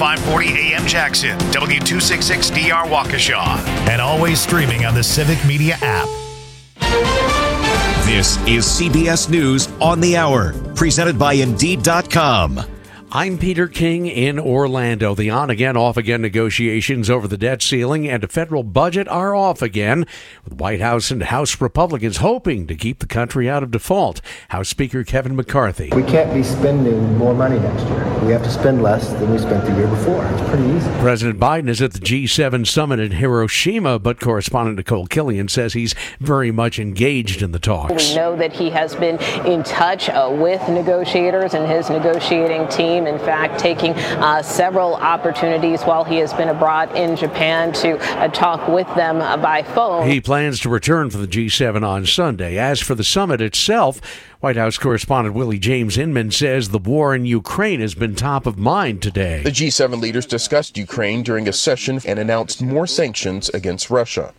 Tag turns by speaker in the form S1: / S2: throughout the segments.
S1: 540 AM Jackson, W266DR Waukesha, and always streaming on the Civic Media app.
S2: This is CBS News on the Hour, presented by Indeed.com.
S3: I'm Peter King in Orlando. The on-again, off-again negotiations over the debt ceiling and a federal budget are off again, with White House and House Republicans hoping to keep the country out of default. House Speaker Kevin McCarthy.
S4: We can't be spending more money next year. We have to spend less than we spent the year before. It's pretty easy.
S3: President Biden is at the G7 summit in Hiroshima, but correspondent Nicole Killian says he's very much engaged in the talks.
S5: We know that he has been in touch with negotiators and his negotiating team. In fact, taking several opportunities while he has been abroad in Japan to talk with them by phone.
S3: He plans to return for the G7 on Sunday. As for the summit itself, White House correspondent Willie James Inman says the war in Ukraine has been top of mind today.
S6: The G7 leaders discussed Ukraine during a session and announced more sanctions against Russia.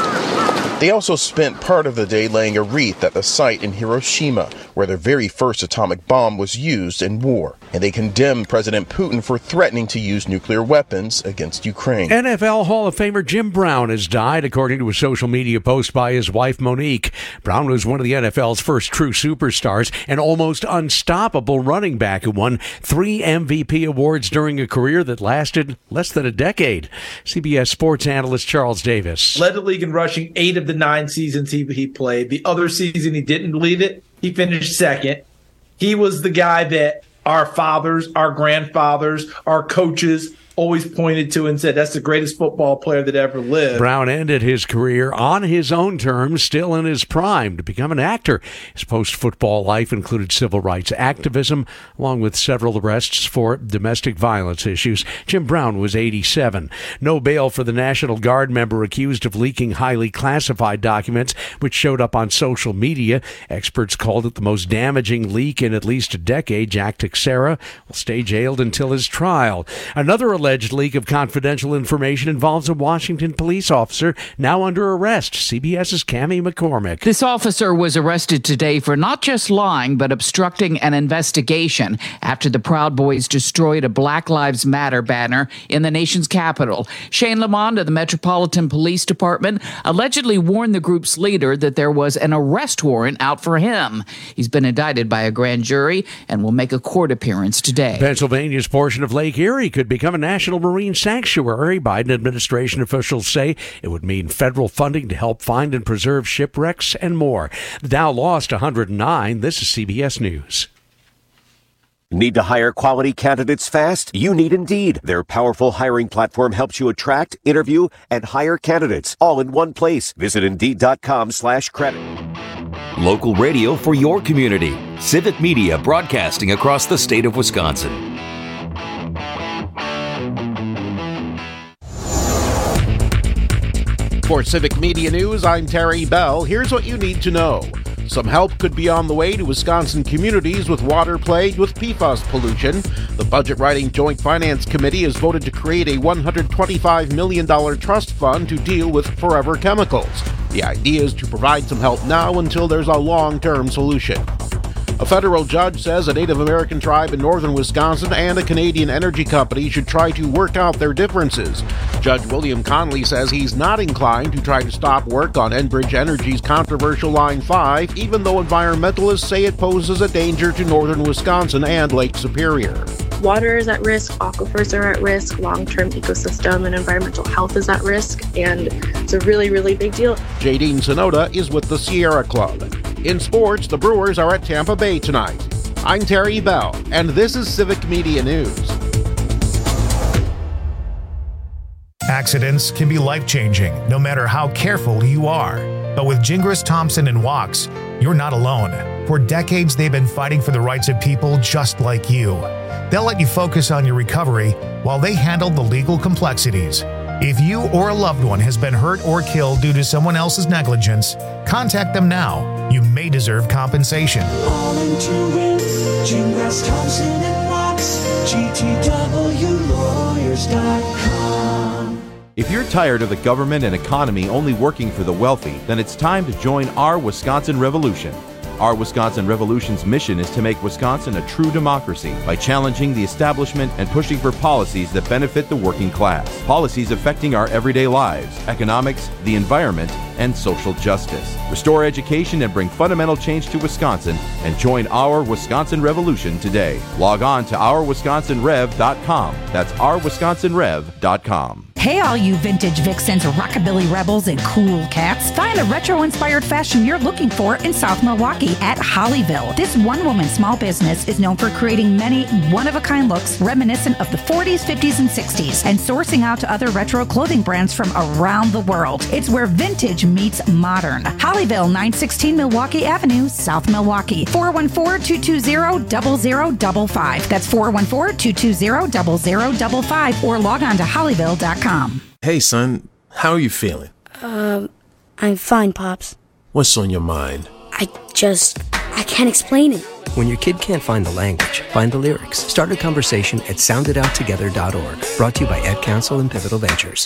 S6: They also spent part of the day laying a wreath at the site in Hiroshima, where the very first atomic bomb was used in war. And they condemned President Putin for threatening to use nuclear weapons against Ukraine.
S3: NFL Hall of Famer Jim Brown has died, according to a social media post by his wife, Monique. Brown was one of the NFL's first true superstars, an almost unstoppable running back who won 3 MVP awards during a career that lasted less than a decade. CBS sports analyst Charles Davis.
S7: Led the league in rushing 8 of the 9 seasons he played. The other season he didn't lead it. He finished second. He was the guy that our fathers, our grandfathers, our coaches always pointed to and said, that's the greatest football player that ever lived.
S3: Brown ended his career on his own terms, still in his prime, to become an actor. His post-football life included civil rights activism, along with several arrests for domestic violence issues. Jim Brown was 87. No bail for the National Guard member accused of leaking highly classified documents, which showed up on social media. Experts called it the most damaging leak in at least a decade. Jack Teixeira will stay jailed until his trial. Another alleged leak of confidential information involves a Washington police officer now under arrest. CBS's Cammie McCormick.
S8: This officer was arrested today for not just lying, but obstructing an investigation after the Proud Boys destroyed a Black Lives Matter banner in the nation's capital. Shane Lamond of the Metropolitan Police Department allegedly warned the group's leader that there was an arrest warrant out for him. He's been indicted by a grand jury and will make a court appearance today.
S3: Pennsylvania's portion of Lake Erie could become a national marine sanctuary. Biden administration officials say it would mean federal funding to help find and preserve shipwrecks and more. The Dow lost 109. This is CBS News.
S9: Need to hire quality candidates fast? You need Indeed. Their powerful hiring platform helps you attract, interview, and hire candidates all in one place. Visit Indeed.com/credit.
S10: Local radio for your community. Civic Media broadcasting across the state of Wisconsin.
S11: For Civic Media News, I'm Terry Bell. Here's what you need to know. Some help could be on the way to Wisconsin communities with water plagued with PFAS pollution. The Budget Writing Joint Finance Committee has voted to create a $125 million trust fund to deal with forever chemicals. The idea is to provide some help now until there's a long-term solution. A federal judge says a Native American tribe in northern Wisconsin and a Canadian energy company should try to work out their differences. Judge William Conley says he's not inclined to try to stop work on Enbridge Energy's controversial Line 5, even though environmentalists say it poses a danger to northern Wisconsin and Lake Superior.
S12: Water is at risk, aquifers are at risk, long-term ecosystem and environmental health is at risk, and it's a really, really big deal.
S11: Jadine Sonoda is with the Sierra Club. In sports, the Brewers are at Tampa Bay tonight. I'm Terry Bell, and this is Civic Media News.
S1: Accidents can be life-changing, no matter how careful you are. But with Gingras Thompson and Wachs, you're not alone. For decades, they've been fighting for the rights of people just like you. They'll let you focus on your recovery while they handle the legal complexities. If you or a loved one has been hurt or killed due to someone else's negligence, contact them now. You may deserve compensation.
S13: All into it, Gingras Thompson and Wachs, GTWlawyers.com.
S14: If you're tired of the government and economy only working for the wealthy, then it's time to join our Wisconsin Revolution. Our Wisconsin Revolution's mission is to make Wisconsin a true democracy by challenging the establishment and pushing for policies that benefit the working class. Policies affecting our everyday lives, economics, the environment, and social justice. Restore education and bring fundamental change to Wisconsin and join Our Wisconsin Revolution today. Log on to ourwisconsinrev.com. That's ourwisconsinrev.com.
S15: Hey, all you vintage vixens, rockabilly rebels, and cool cats. Find the retro-inspired fashion you're looking for in South Milwaukee at Hollyville. This one-woman small business is known for creating many one-of-a-kind looks reminiscent of the 40s, 50s, and 60s, and sourcing out to other retro clothing brands from around the world. It's where vintage meets modern. Hollyville, 916 Milwaukee Avenue, South Milwaukee. 414-220-0055. That's 414-220-0055, or log on to hollyville.com.
S16: Hey, son, how are you feeling?
S17: I'm fine, Pops.
S16: What's on your mind?
S17: I can't explain it.
S18: When your kid can't find the language, find the lyrics. Start a conversation at sounditouttogether.org. Brought to you by Ed Council and Pivotal Ventures.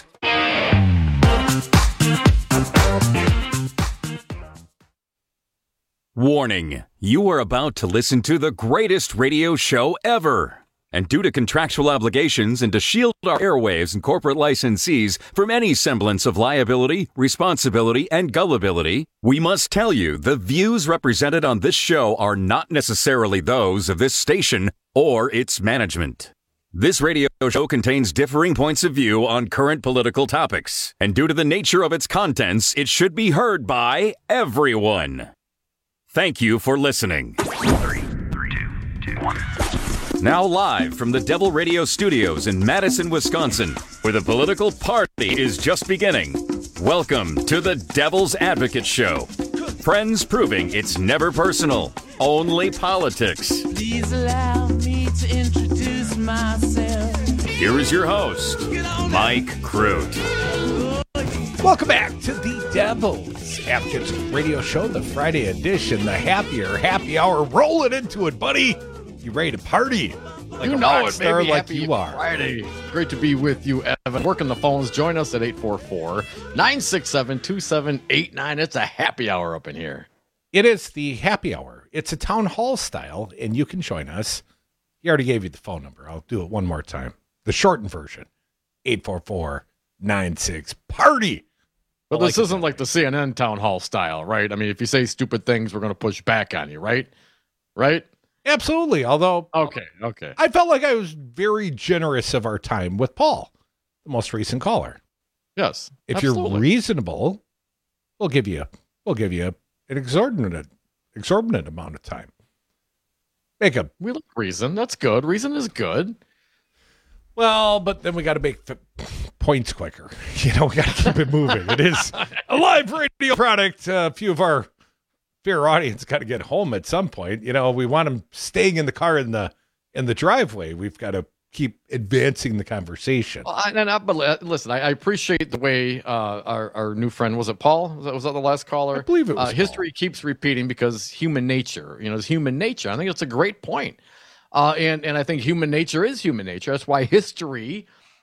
S10: Warning, you are about to listen to the greatest radio show ever. And due to contractual obligations and to shield our airwaves and corporate licensees from any semblance of liability, responsibility, and gullibility, we must tell you the views represented on this show are not necessarily those of this station or its management. This radio show contains differing points of view on current political topics, and due to the nature of its contents, it should be heard by everyone. Thank you for listening. 3, 2, 2, 1. Now live from the Devil Radio Studios in Madison, Wisconsin, where the political party is just beginning. Welcome to the Devil's Advocate Show. Friends proving it's never personal, only politics.
S19: Please allow me to introduce myself.
S10: Here is your host, Mike Crute.
S1: Welcome back to the Devil's Advocate Radio Show, the Friday edition, the happy hour. Rolling into it, buddy. You ready to party?
S20: Like you know it, baby.
S1: Like
S20: Happy
S1: you are.
S20: Friday. Great to be with you, Evan. Working the phones. Join us at 844-967-2789. It's a happy hour up in here.
S1: It is the happy hour. It's a town hall style, and you can join us. He already gave you the phone number. I'll do it one more time. The shortened version, 844-96-PARTY.
S20: But this isn't like the CNN town hall style, right? I mean, if you say stupid things, we're going to push back on you, right? Right?
S1: Absolutely. Although,
S20: okay.
S1: I felt like I was very generous of our time with Paul, the most recent caller.
S20: Yes.
S1: If
S20: absolutely.
S1: You're reasonable, we'll give you an exorbitant amount of time.
S20: We like reason. That's good. Reason is good.
S1: Well, but then we got to make points quicker. We got to keep it moving. It is a live radio product. A few of our fair audience got to get home at some point. We want them staying in the car in the driveway. We've got to keep advancing the conversation.
S20: But listen, I appreciate the way our new friend, was it Paul? Was that the last caller?
S1: I believe it was
S20: history
S1: Paul.
S20: Keeps repeating because human nature, is human nature. I think it's a great point. And I think human nature is human nature. That's why history,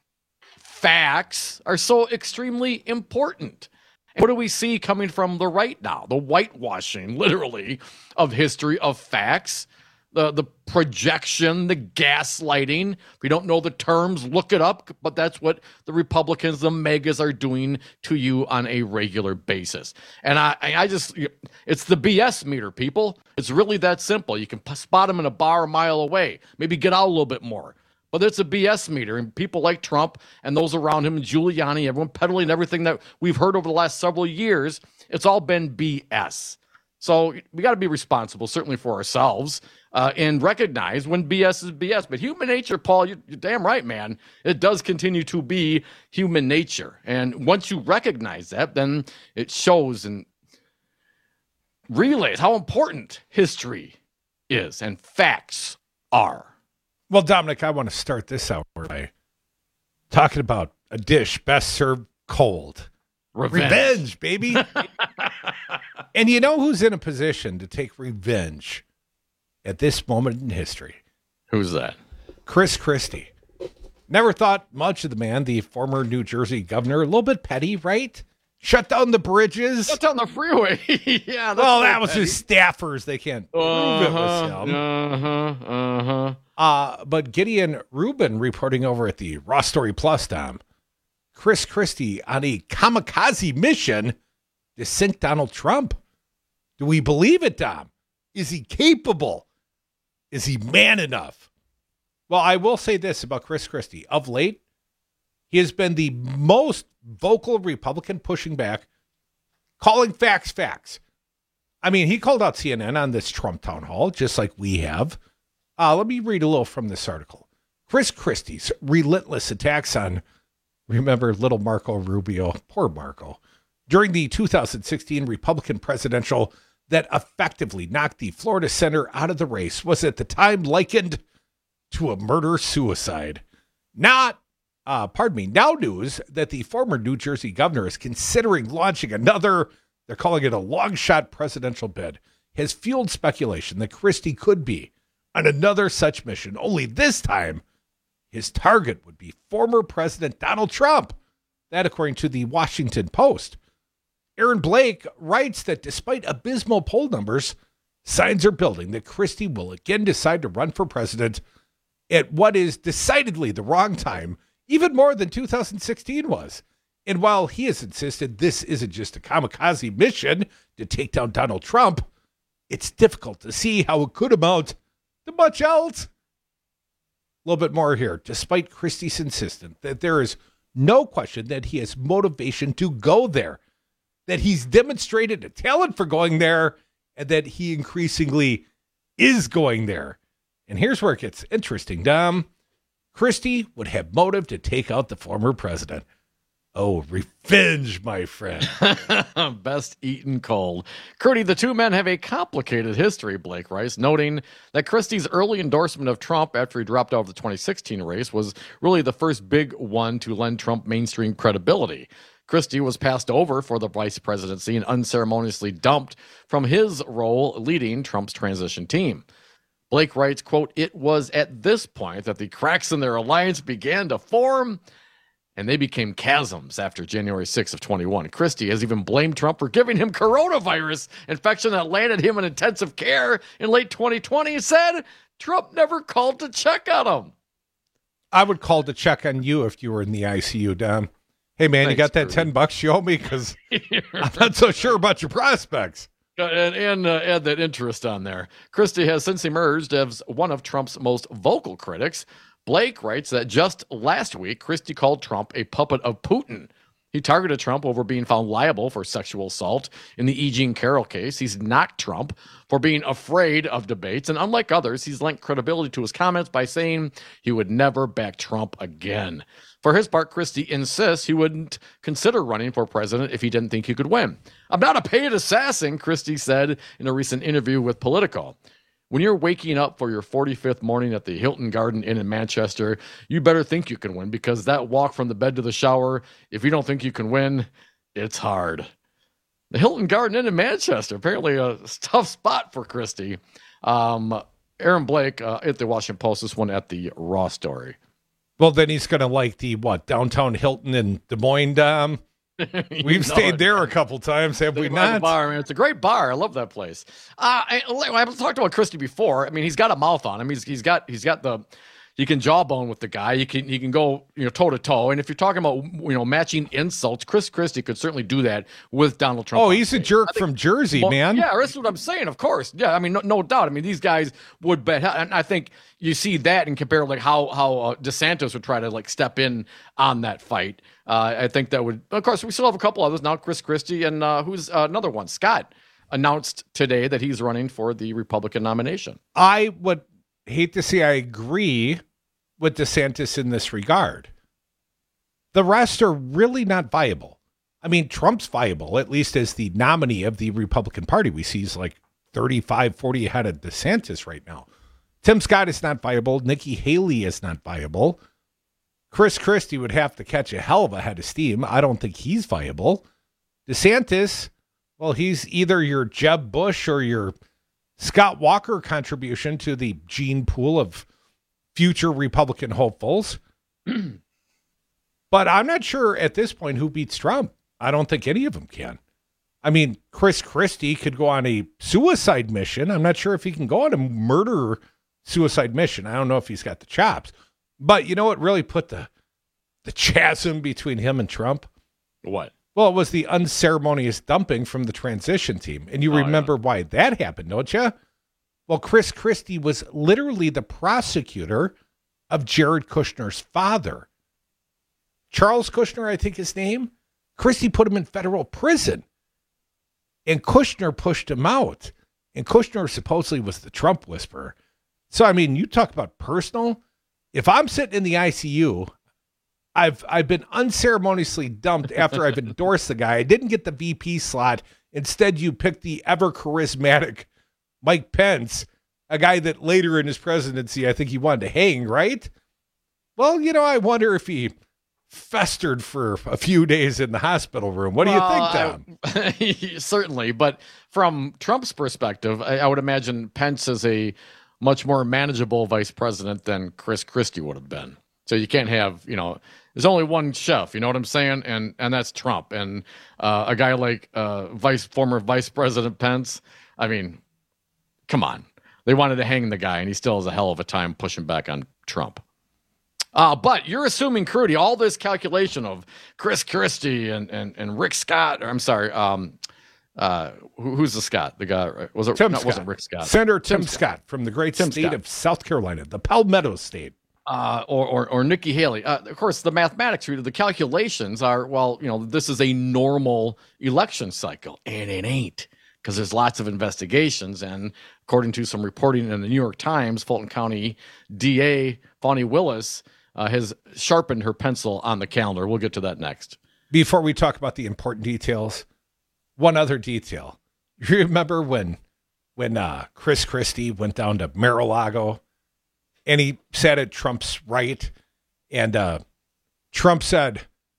S20: facts are so extremely important. And what do we see coming from the right now? The whitewashing, literally, of history, of facts, the projection, the gaslighting. If you don't know the terms, look it up. But that's what the Republicans, the megas, are doing to you on a regular basis. And I just, it's the BS meter, people. It's really that simple. You can spot them in a bar a mile away. Maybe get out a little bit more. But it's a BS meter, and people like Trump and those around him, and Giuliani, everyone peddling everything that we've heard over the last several years, it's all been BS. So we got to be responsible, certainly for ourselves, and recognize when BS is BS. But human nature, Paul, you're damn right, man. It does continue to be human nature. And once you recognize that, then it shows and relays how important history is and facts are.
S1: Well, Dominic, I want to start this out by talking about a dish best served cold. Revenge, baby. And you know who's in a position to take revenge at this moment in history?
S20: Who's that?
S1: Chris Christie. Never thought much of the man, the former New Jersey governor. A little bit petty, right?
S11: Shut down the bridges.
S20: Shut down the freeway. Yeah.
S11: Well, that was his staffers. They can't prove it was him. But Gideon Rubin reporting over at the Raw Story Plus, Tom. Chris Christie on a kamikaze mission to sink Donald Trump. Do we believe it, Dom? Is he capable? Is he man enough? Well, I will say this about Chris Christie. Of late, he has been the most vocal Republican pushing back, calling facts facts. I mean, he called out CNN on this Trump town hall, just like we have. Let me read a little from this article. Chris Christie's relentless attacks on, remember, little Marco Rubio, poor Marco, during the 2016 Republican presidential that effectively knocked the Florida senator out of the race was at the time likened to a murder-suicide. Now news that the former New Jersey governor is considering launching another, they're calling it a long-shot presidential bid, has fueled speculation that Christie could be on another such mission, only this time his target would be former President Donald Trump. That according to the Washington Post. Aaron Blake writes that despite abysmal poll numbers, signs are building that Christie will again decide to run for president at what is decidedly the wrong time, even more than 2016 was. And while he has insisted this isn't just a kamikaze mission to take down Donald Trump, it's difficult to see how it could amount to much else. A little bit more here. Despite Christie's insistence that there is no question that he has motivation to go there, that he's demonstrated a talent for going there, and that he increasingly is going there. And here's where it gets interesting, Dom. Christie would have motive to take out the former president. Oh, revenge, my friend.
S20: Best eaten cold. Curdy, the two men have a complicated history, Blake writes, noting that Christie's early endorsement of Trump after he dropped out of the 2016 race was really the first big one to lend Trump mainstream credibility. Christie was passed over for the vice presidency and unceremoniously dumped from his role leading Trump's transition team. Blake writes, quote, "It was at this point that the cracks in their alliance began to form, and they became chasms after January 6th of 21. Christie has even blamed Trump for giving him coronavirus infection that landed him in intensive care in late 2020 and said Trump never called to check on him."
S11: I would call to check on you if you were in the ICU, Dom. Hey, man, you got that $10 you owe me? Because I'm not so sure about your prospects.
S20: And add that interest on there. Christie has since emerged as one of Trump's most vocal critics. Blake writes that just last week, Christie called Trump a puppet of Putin. He targeted Trump over being found liable for sexual assault in the E. Jean Carroll case. He's knocked Trump for being afraid of debates. And unlike others, he's lent credibility to his comments by saying he would never back Trump again. For his part, Christie insists he wouldn't consider running for president if he didn't think he could win. "I'm not a paid assassin," Christie said in a recent interview with Politico. "When you're waking up for your 45th morning at the Hilton Garden Inn in Manchester, you better think you can win, because that walk from the bed to the shower, if you don't think you can win, it's hard." The Hilton Garden Inn in Manchester, apparently a tough spot for Christie. Aaron Blake at the Washington Post, this one at the Raw Story.
S11: Well, then he's going to like the, downtown Hilton in Des Moines, Dom? We've stayed there a couple times, have we not?
S20: Bar, man. It's a great bar. I love that place. I've talked about Christie before. I mean, he's got a mouth on him. He's got the. You can jawbone with the guy. He can go toe to toe. And if you're talking about matching insults, Chris Christie could certainly do that with Donald Trump.
S11: Oh, he's a jerk from Jersey, man.
S20: Yeah, that's what I'm saying. Of course. Yeah, I mean, no doubt. I mean, these guys would bet. And I think you see that and compare like how DeSantis would try to like step in on that fight. I think that would. Of course, we still have a couple others now. Chris Christie and who's another one? Scott announced today that he's running for the Republican nomination.
S11: I would hate to say I agree with DeSantis in this regard. The rest are really not viable. I mean, Trump's viable, at least as the nominee of the Republican Party. We see he's like 35, 40 ahead of DeSantis right now. Tim Scott is not viable. Nikki Haley is not viable. Chris Christie would have to catch a hell of a head of steam. I don't think he's viable. DeSantis, well, he's either your Jeb Bush or your Scott Walker contribution to the gene pool of future Republican hopefuls. But I'm not sure at this point who beats Trump.
S21: I don't think any of them can. I mean, Chris Christie could go on a suicide mission. I'm not sure if he can go on a murder-suicide mission. I don't know if he's got the chops. But you know what really put the chasm between him and Trump?
S20: What?
S21: Well, it was the unceremonious dumping from the transition team. And you remember why that happened, don't you? Well, Chris Christie was literally the prosecutor of Jared Kushner's father. Charles Kushner, I think his name. Christie put him in federal prison. And Kushner pushed him out. And Kushner supposedly was the Trump whisperer. So, I mean, you talk about personal. If I'm sitting in the ICU, I've been unceremoniously dumped after I've endorsed the guy. I didn't get the VP slot. Instead, you picked the ever charismatic Mike Pence, a guy that later in his presidency, I think he wanted to hang, right? Well, you know, I wonder if he festered for a few days in the hospital room. What do you think, Tom?
S20: Certainly, but from Trump's perspective, I would imagine Pence is a much more manageable vice president than Chris Christie would have been. So you can't have, you know, there's only one chef, you know what I'm saying? And that's Trump. And a guy like former Vice President Pence, I mean, come on. They wanted to hang the guy, and he still has a hell of a time pushing back on Trump. But you're assuming, Crudy, all this calculation of Chris Christie and Rick Scott, or I'm sorry, who's the Scott? The guy, wasn't Rick Scott.
S21: Senator Tim Scott from the great state of South Carolina, the Palmetto State.
S20: Or Nikki Haley. Of course, the mathematics, the calculations are, well, you know, this is a normal election cycle, and it ain't, because there's lots of investigations. And according to some reporting in the New York Times, Fulton County DA Fani Willis has sharpened her pencil on the calendar. We'll get to that next.
S21: Before we talk about the important details, one other detail. You remember when Chris Christie went down to Mar-a-Lago and he sat at Trump's right, and Trump said,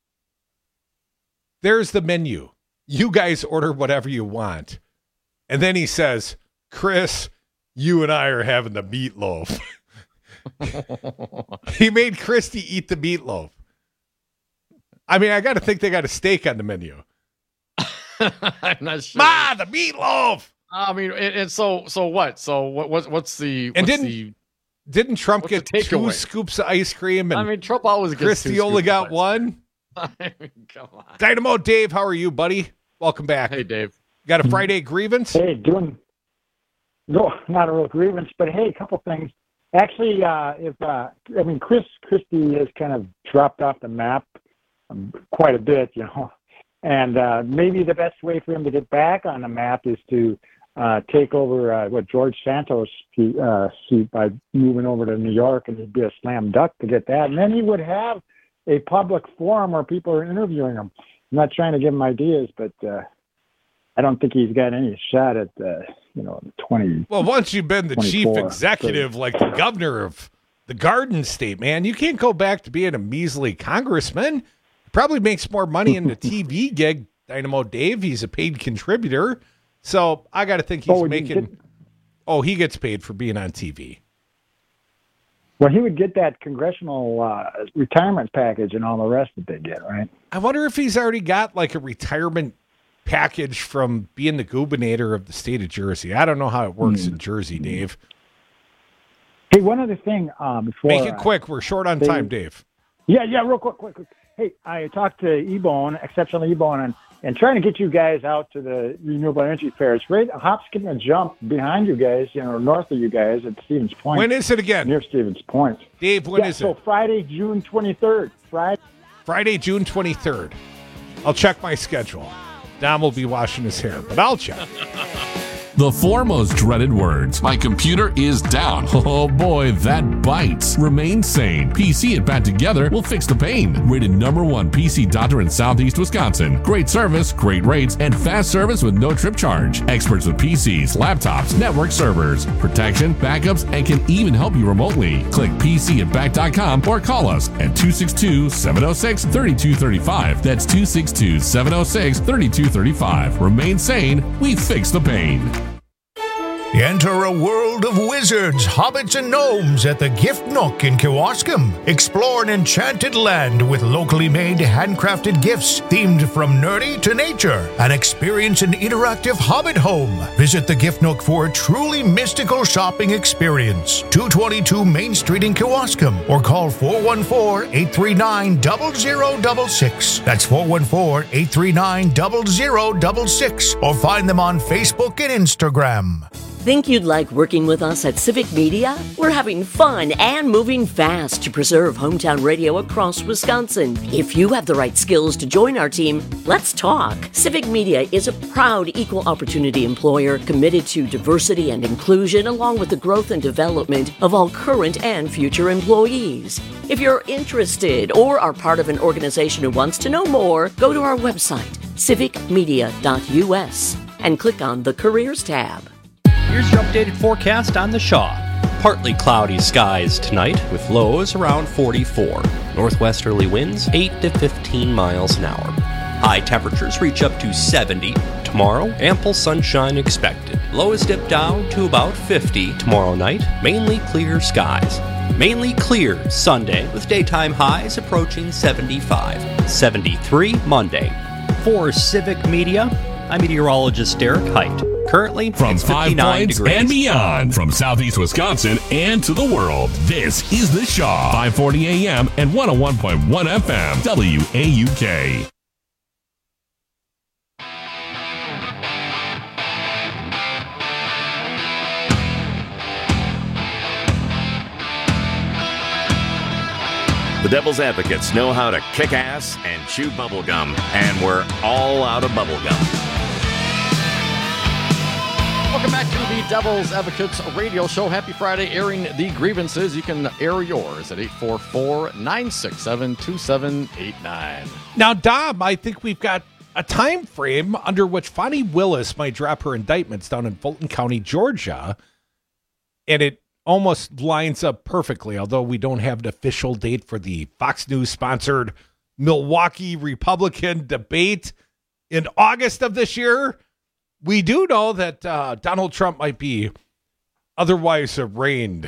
S21: "There's the menu. You guys order whatever you want." And then he says, "Chris, you and I are having the meatloaf." He made Christie eat the meatloaf. I mean, I got to think they got a steak on the menu.
S20: I'm not sure.
S21: The meatloaf.
S20: I mean, and so what? So what's the?
S21: Didn't Trump get 2 scoops of ice cream? And
S20: I mean, Trump always gets
S21: Christie only got 1.
S20: I mean, come on.
S21: Dynamo Dave, how are you, buddy? Welcome back.
S20: Hey, Dave.
S21: Got a Friday grievance?
S22: Hey, no, not a real grievance, but hey, a couple things. Actually, Chris Christie has kind of dropped off the map quite a bit, you know, and maybe the best way for him to get back on the map is to take over George Santos' seat by moving over to New York, and he'd be a slam dunk to get that. And then he would have a public forum where people are interviewing him. I'm not trying to give him ideas, but I don't think he's got any shot at 20.
S21: Well, once you've been the chief executive, like the governor of the Garden State, man, you can't go back to being a measly congressman. He probably makes more money in the TV gig, Dynamo Dave. He's a paid contributor. So I got to think he's making. He gets paid for being on TV.
S22: Well, he would get that congressional retirement package and all the rest that they get, right?
S21: I wonder if he's already got like a retirement package from being the gubernator of the state of Jersey. I don't know how it works in Jersey, Dave.
S22: Hey, one other thing before.
S21: Make it quick. We're short on time, Dave.
S22: Yeah, real quick. Hey, I talked to Ebone, Exceptional Ebone, and trying to get you guys out to the renewable energy fair. It's great. A hop, skip, and jump behind you guys, north of you guys at Stevens Point.
S21: When is it again?
S22: Near Stevens Point.
S21: Dave, when is it?
S22: So Friday, June 23rd.
S21: Friday, June 23rd. I'll check my schedule. Dom will be washing his hair, but I'll check.
S23: The 4 most dreaded words. My computer is down. Oh boy, that bites. Remain sane. PC and Bat together will fix the pain. Rated #1 PC doctor in Southeast Wisconsin. Great service, great rates, and fast service with no trip charge. Experts with PCs, laptops, network servers, protection, backups, and can even help you remotely. Click PCandBack.com or call us at 262-706-3235. That's 262-706-3235. Remain sane. We fix the pain.
S1: Enter a world of wizards, hobbits, and gnomes at the Gift Nook in Kewaskum. Explore an enchanted land with locally made, handcrafted gifts themed from nerdy to nature, and experience an interactive hobbit home. Visit the Gift Nook for a truly mystical shopping experience. 222 Main Street in Kewaskum, or call 414-839-0066. That's 414-839-0066, or find them on Facebook and Instagram.
S2: Think you'd like working with us at Civic Media? We're having fun and moving fast to preserve hometown radio across Wisconsin. If you have the right skills to join our team, let's talk. Civic Media is a proud equal opportunity employer committed to diversity and inclusion, along with the growth and development of all current and future employees. If you're interested or are part of an organization who wants to know more, go to our website, civicmedia.us, and click on the Careers tab.
S4: Here's your updated forecast on the Shaw. Partly cloudy skies tonight with lows around 44. Northwesterly winds 8 to 15 miles an hour. High temperatures reach up to 70. Tomorrow, ample sunshine expected. Lows dip down to about 50 tomorrow night. Mainly clear skies. Mainly clear Sunday with daytime highs approaching 75. 73 Monday. For Civic Media, I'm meteorologist Derek Height. Currently,
S23: from
S4: it's
S23: 5
S4: 59
S23: points
S4: degrees.
S23: and beyond, from southeast Wisconsin and to the world, this is The Shaw, 540 AM and 101.1 FM, WAUK.
S5: The Devil's Advocates know how to kick ass and chew bubblegum, and we're all out of bubblegum.
S20: Welcome back to the Devil's Advocates radio show. Happy Friday, airing the grievances. You can air yours at 844-967-2789.
S21: Now, Dom, I think we've got a time frame under which Fani Willis might drop her indictments down in Fulton County, Georgia, and it almost lines up perfectly, although we don't have an official date for the Fox News-sponsored Milwaukee Republican debate in August of this year. We do know that Donald Trump might be otherwise arraigned.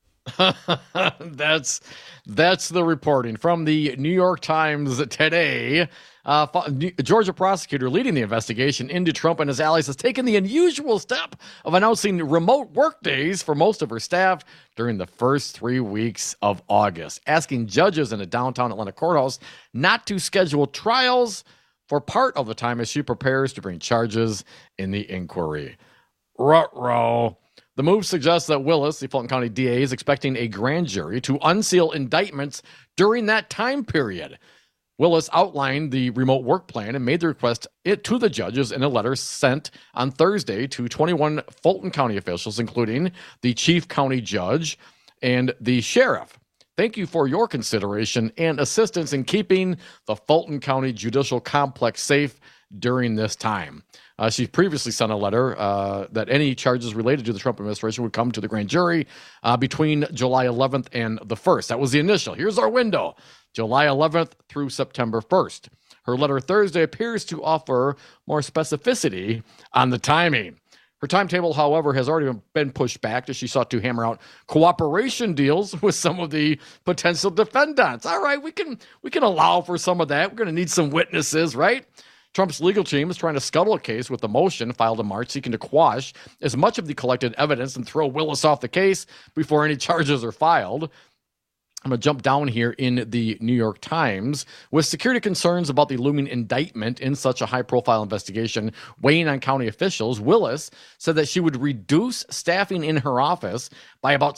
S20: That's the reporting from the New York Times today. Georgia prosecutor leading the investigation into Trump and his allies has taken the unusual step of announcing remote work days for most of her staff during the first 3 weeks of August, asking judges in a downtown Atlanta courthouse not to schedule trials for part of the time as she prepares to bring charges in the inquiry. Ruh-roh. The move suggests that Willis, the Fulton County DA, is expecting a grand jury to unseal indictments during that time period. Willis outlined the remote work plan and made the request to the judges in a letter sent on Thursday to 21 Fulton County officials, including the chief county judge and the sheriff. Thank you for your consideration and assistance in keeping the Fulton County judicial complex safe during this time. She previously sent a letter that any charges related to the Trump administration would come to the grand jury between July 11th and the 1st. That was the initial. Here's our window, July 11th through September 1st. Her letter Thursday appears to offer more specificity on the timing. Her timetable, however, has already been pushed back as she sought to hammer out cooperation deals with some of the potential defendants. All right, we can allow for some of that. We're going to need some witnesses, right? Trump's legal team is trying to scuttle a case with a motion filed in March seeking to quash as much of the collected evidence and throw Willis off the case before any charges are filed. I'm going to jump down here in the New York Times. With security concerns about the looming indictment in such a high-profile investigation weighing on county officials, Willis said that she would reduce staffing in her office by about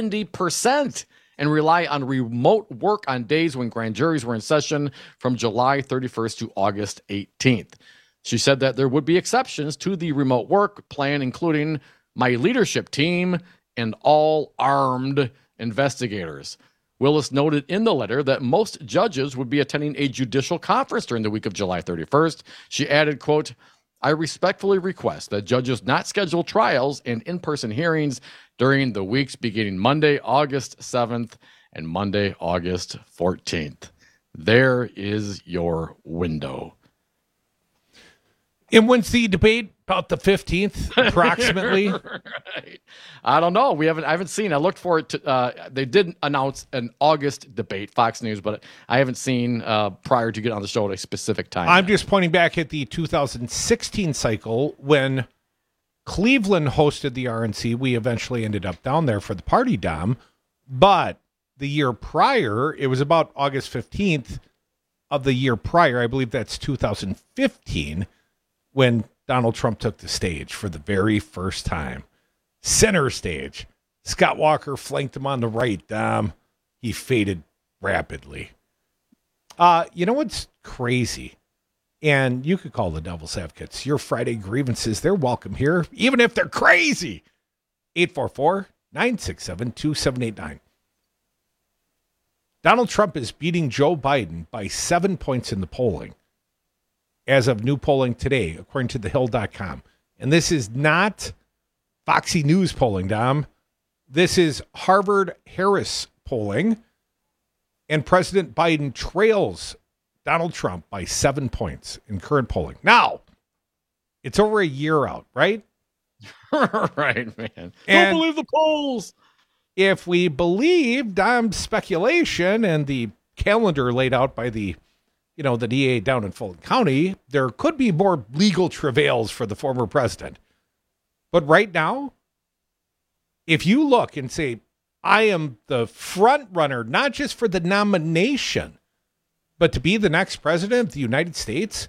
S20: 70% and rely on remote work on days when grand juries were in session from July 31st to August 18th. She said that there would be exceptions to the remote work plan, including my leadership team and all armed investigators. Willis noted in the letter that most judges would be attending a judicial conference during the week of July 31st. She added, quote, I respectfully request that judges not schedule trials and in-person hearings during the weeks beginning Monday, August 7th and Monday, August 14th. There is your window.
S21: And when's the debate? About the 15th, approximately?
S20: Right. I don't know. I haven't seen. I looked for it. They did announce an August debate, Fox News, but I haven't seen prior to getting on the show at a specific time.
S21: I'm just pointing back at the 2016 cycle when Cleveland hosted the RNC. We eventually ended up down there for the party, Dom. But the year prior, it was about August 15th of the year prior. I believe that's 2015 when Donald Trump took the stage for the very first time. Center stage. Scott Walker flanked him on the right. He faded rapidly. You know what's crazy? And you could call the Devil's Advocates. Your Friday grievances, they're welcome here, even if they're crazy. 844-967-2789. Donald Trump is beating Joe Biden by 7 points in the polling as of new polling today, according to thehill.com. And this is not Foxy News polling, Dom. This is Harvard-Harris polling. And President Biden trails Donald Trump by 7 points in current polling. Now, it's over a year out, right?
S20: Right, man.
S21: And
S20: don't believe the polls.
S21: If we believe Dom's speculation and the calendar laid out by the DA down in Fulton County, there could be more legal travails for the former president. But right now, if you look and say, I am the front runner, not just for the nomination, but to be the next president of the United States,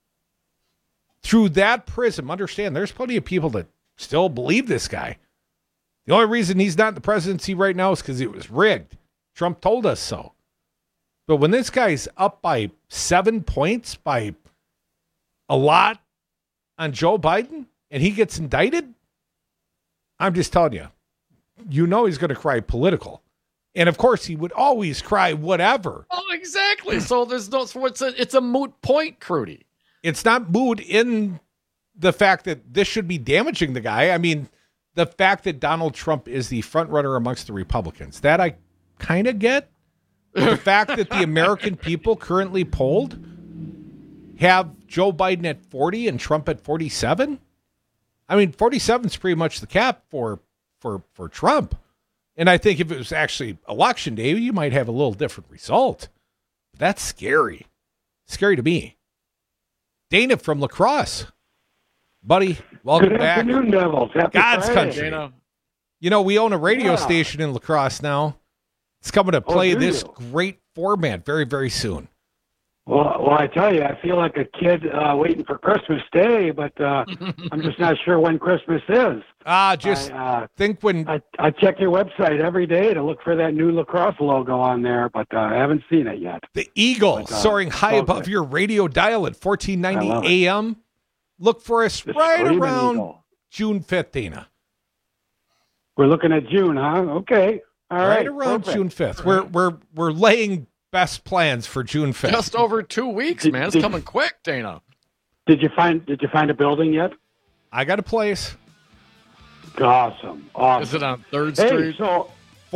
S21: through that prism, understand there's plenty of people that still believe this guy. The only reason he's not in the presidency right now is because it was rigged. Trump told us so. But when this guy's up by 7 points, by a lot on Joe Biden, and he gets indicted, I'm just telling you, he's going to cry political. And of course, he would always cry whatever.
S20: Oh, exactly. So it's a moot point, Crudy.
S21: It's not moot in the fact that this should be damaging the guy. I mean, the fact that Donald Trump is the front runner amongst the Republicans, that I kind of get. The fact that the American people currently polled have Joe Biden at 40 and Trump at 47. I mean, 47 is pretty much the cap for Trump. And I think if it was actually election day, you might have a little different result. That's scary. Scary to me. Dana from La Crosse. Buddy, welcome back.
S6: Good afternoon, Devils. Happy
S21: God's
S6: Friday.
S21: country.
S20: Dana.
S21: We own a radio station in La Crosse now. It's coming to play this
S6: you?
S21: great format very, very soon.
S6: Well, I tell you, I feel like a kid waiting for Christmas Day, but I'm just not sure when Christmas is.
S21: Think when...
S6: I check your website every day to look for that new La Crosse logo on there, but I haven't seen it yet.
S21: The Eagle soaring high above your radio dial at 1490 AM. Look for us right around
S6: Eagle.
S21: June 5th, Dana.
S6: We're looking at June, huh? Okay. All right.
S21: Right around
S6: perfect.
S21: June 5th. We're laying best plans for June 5th.
S20: Just over 2 weeks, man. It's coming quick, Dana.
S6: Did you find a building yet?
S21: I got a place.
S6: Awesome.
S20: Is it on 3rd Street?
S6: So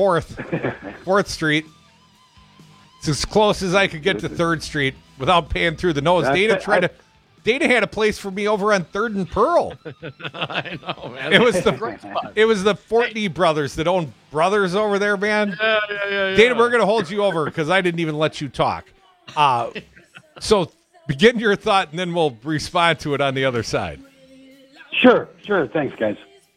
S21: 4th Street. It's as close as I could get to 3rd Street without paying through the nose. Dana had a place for me over on 3rd and Pearl.
S20: I know, man.
S21: It was the Fortney brothers that own Brothers over there, man.
S20: Yeah.
S21: Dana, we're going to hold you over because I didn't even let you talk. So begin your thought, and then we'll respond to it on the other side.
S6: Sure. Thanks, guys.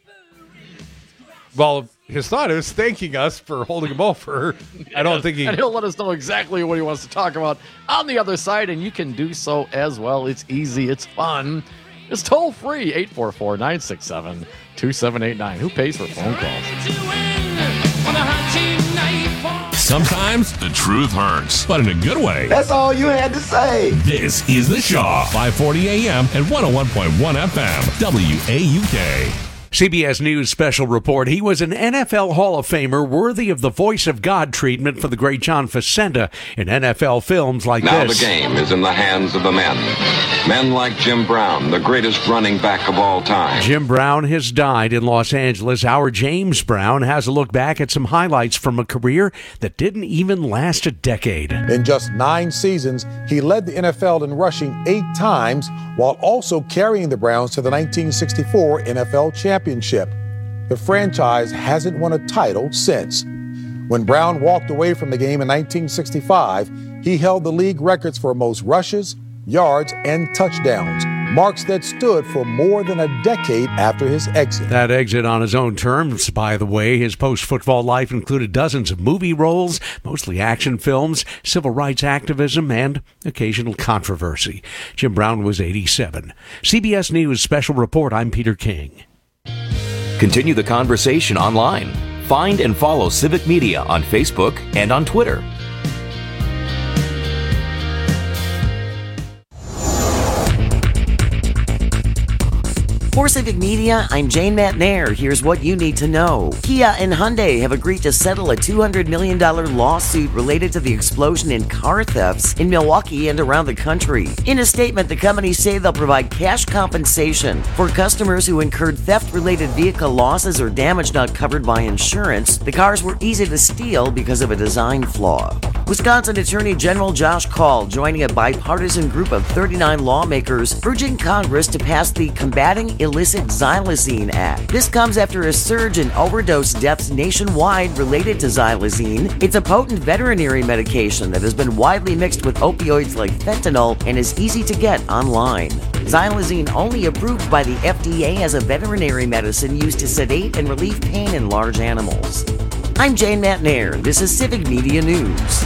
S21: Well, his thought is thanking us for holding him over. I don't think
S20: And he'll let us know exactly what he wants to talk about on the other side, and you can do so as well. It's easy. It's fun. It's toll free. 844-967-2789. Who pays for phone calls?
S23: Sometimes the truth hurts, but in a good way.
S7: That's all you had to say.
S23: This is The Shaw, 540 AM and 101.1 FM, WAUK.
S3: CBS News special report. He was an NFL Hall of Famer worthy of the voice of God treatment for the great John Facenda in NFL films like
S7: now
S3: this.
S7: The game is in the hands of the men. Men like Jim Brown, the greatest running back of all time.
S3: Jim Brown has died in Los Angeles. Our James Brown has a look back at some highlights from a career that didn't even last a decade.
S8: In just 9 seasons, he led the NFL in rushing 8 times while also carrying the Browns to the 1964 NFL Championship. The franchise hasn't won a title since. When Brown walked away from the game in 1965, he held the league records for most rushes, yards, and touchdowns, marks that stood for more than a decade after his exit.
S3: That exit on his own terms, by the way. His post-football life included dozens of movie roles, mostly action films, civil rights activism, and occasional controversy. Jim Brown was 87. CBS News Special Report, I'm Peter King.
S24: Continue the conversation online. Find and follow Civic Media on Facebook and on Twitter.
S2: For Civic Media, I'm Jane Matnair. Here's what you need to know. Kia and Hyundai have agreed to settle a $200 million lawsuit related to the explosion in car thefts in Milwaukee and around the country. In a statement, the companies say they'll provide cash compensation for customers who incurred theft-related vehicle losses or damage not covered by insurance. The cars were easy to steal because of a design flaw. Wisconsin Attorney General Josh Kaul joining a bipartisan group of 39 lawmakers urging Congress to pass the Combating Illicit Xylazine Act. This comes after a surge in overdose deaths nationwide related to xylazine. It's a potent veterinary medication that has been widely mixed with opioids like fentanyl and is easy to get online. Xylazine only approved by the FDA as a veterinary medicine used to sedate and relieve pain in large animals. I'm Jane Matnair. This is Civic Media News.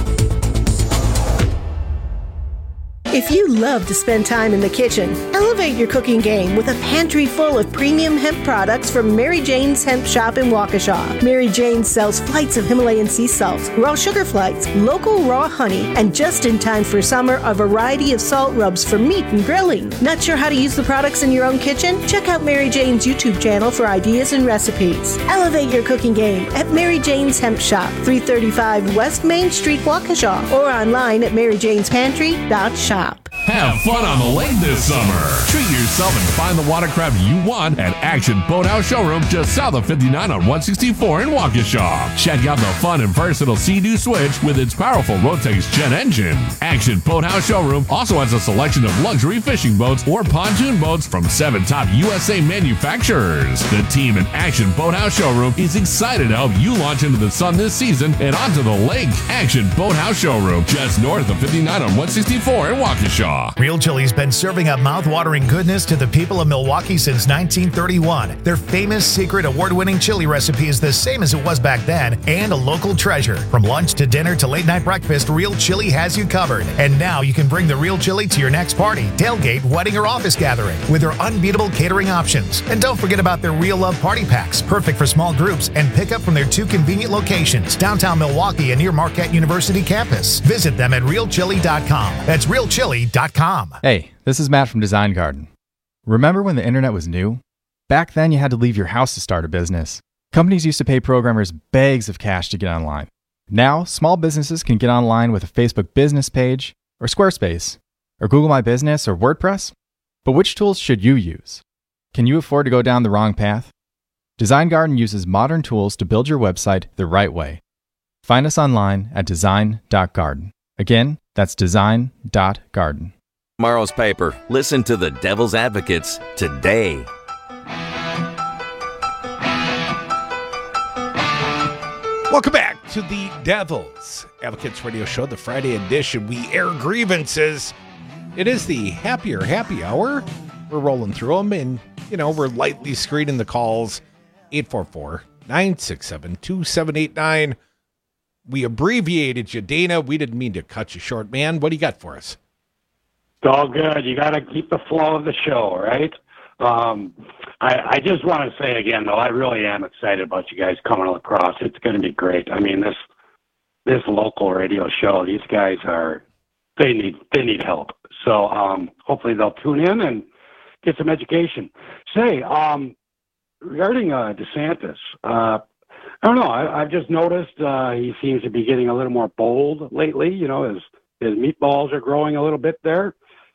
S25: If you love to spend time in the kitchen, elevate your cooking game with a pantry full of premium hemp products from Mary Jane's Hemp Shop in Waukesha. Mary Jane sells flights of Himalayan sea salt, raw sugar flights, local raw honey, and just in time for summer, a variety of salt rubs for meat and grilling. Not sure how to use the products in your own kitchen? Check out Mary Jane's YouTube channel for ideas and recipes. Elevate your cooking game at Mary Jane's Hemp Shop, 335 West Main Street, Waukesha, or online at maryjanespantry.shop.
S23: Have fun on the lake this summer. Treat yourself and find the watercraft you want at Action Boathouse Showroom just south of 59 on 164 in Waukesha. Check out the fun and versatile Sea-Doo Switch with its powerful Rotax jet engine. Action Boathouse Showroom also has a selection of luxury fishing boats or pontoon boats from 7 top USA manufacturers. The team at Action Boathouse Showroom is excited to help you launch into the sun this season and onto the lake. Action Boathouse Showroom just north of 59 on 164 in Waukesha.
S1: Real Chili's been serving up mouth-watering goodness to the people of Milwaukee since 1931. Their famous secret award-winning chili recipe is the same as it was back then and a local treasure. From lunch to dinner to late-night breakfast, Real Chili has you covered. And now you can bring the Real Chili to your next party, tailgate, wedding, or office gathering with their unbeatable catering options. And don't forget about their Real Love Party Packs, perfect for small groups and pick up from their 2 convenient locations, downtown Milwaukee and near Marquette University campus. Visit them at realchili.com. That's realchili.com.
S26: Hey, this is Matt from Design Garden. Remember when the internet was new? Back then, you had to leave your house to start a business. Companies used to pay programmers bags of cash to get online. Now, small businesses can get online with a Facebook business page, or Squarespace, or Google My Business, or WordPress. But which tools should you use? Can you afford to go down the wrong path? Design Garden uses modern tools to build your website the right way. Find us online at design.garden. Again, that's design.garden.
S24: Tomorrow's paper. Listen to the Devil's Advocates today.
S21: Welcome back to the Devil's Advocates Radio Show, the Friday edition. We air grievances. It is the happier happy hour. We're rolling through them, and, we're lightly screening the calls. 844-967-2789. We abbreviated you, Dana. We didn't mean to cut you short, man. What do you got for us?
S6: It's all good. You got to keep the flow of the show, right? I just want to say again, though, I really am excited about you guys coming across. It's going to be great. I mean, this local radio show, these guys they need help. So hopefully they'll tune in and get some education. Say, regarding DeSantis, I don't know. I've just noticed he seems to be getting a little more bold lately. You know, his meatballs are growing a little bit there.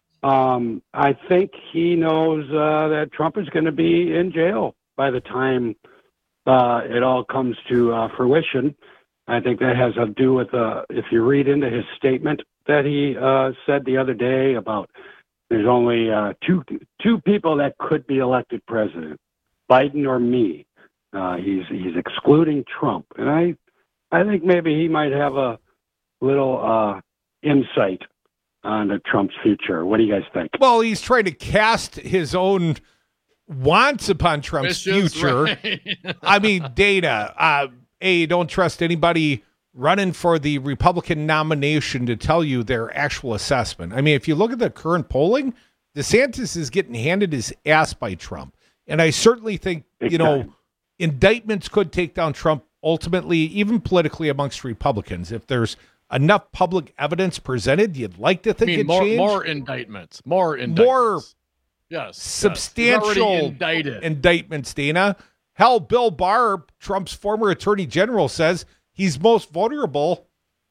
S6: I think he knows that Trump is going to be in jail by the time it all comes to fruition. I think that has to do with, if you read into his statement that he said the other day about there's only two people that could be elected president, Biden or me. He's excluding Trump. And I think maybe he might have a little insight on Trump's future. What do you guys think?
S21: Well, he's trying to cast his own wants upon Trump's future. Right. I mean, Dana, don't trust anybody running for the Republican nomination to tell you their actual assessment. I mean, if you look at the current polling, DeSantis is getting handed his ass by Trump. And I certainly think, indictments could take down Trump ultimately, even politically amongst Republicans. If there's enough public evidence presented, you'd like to think it changed.
S20: More indictments. Yes.
S21: Substantial indictments, Dana. Hell, Bill Barr, Trump's former attorney general, says he's most vulnerable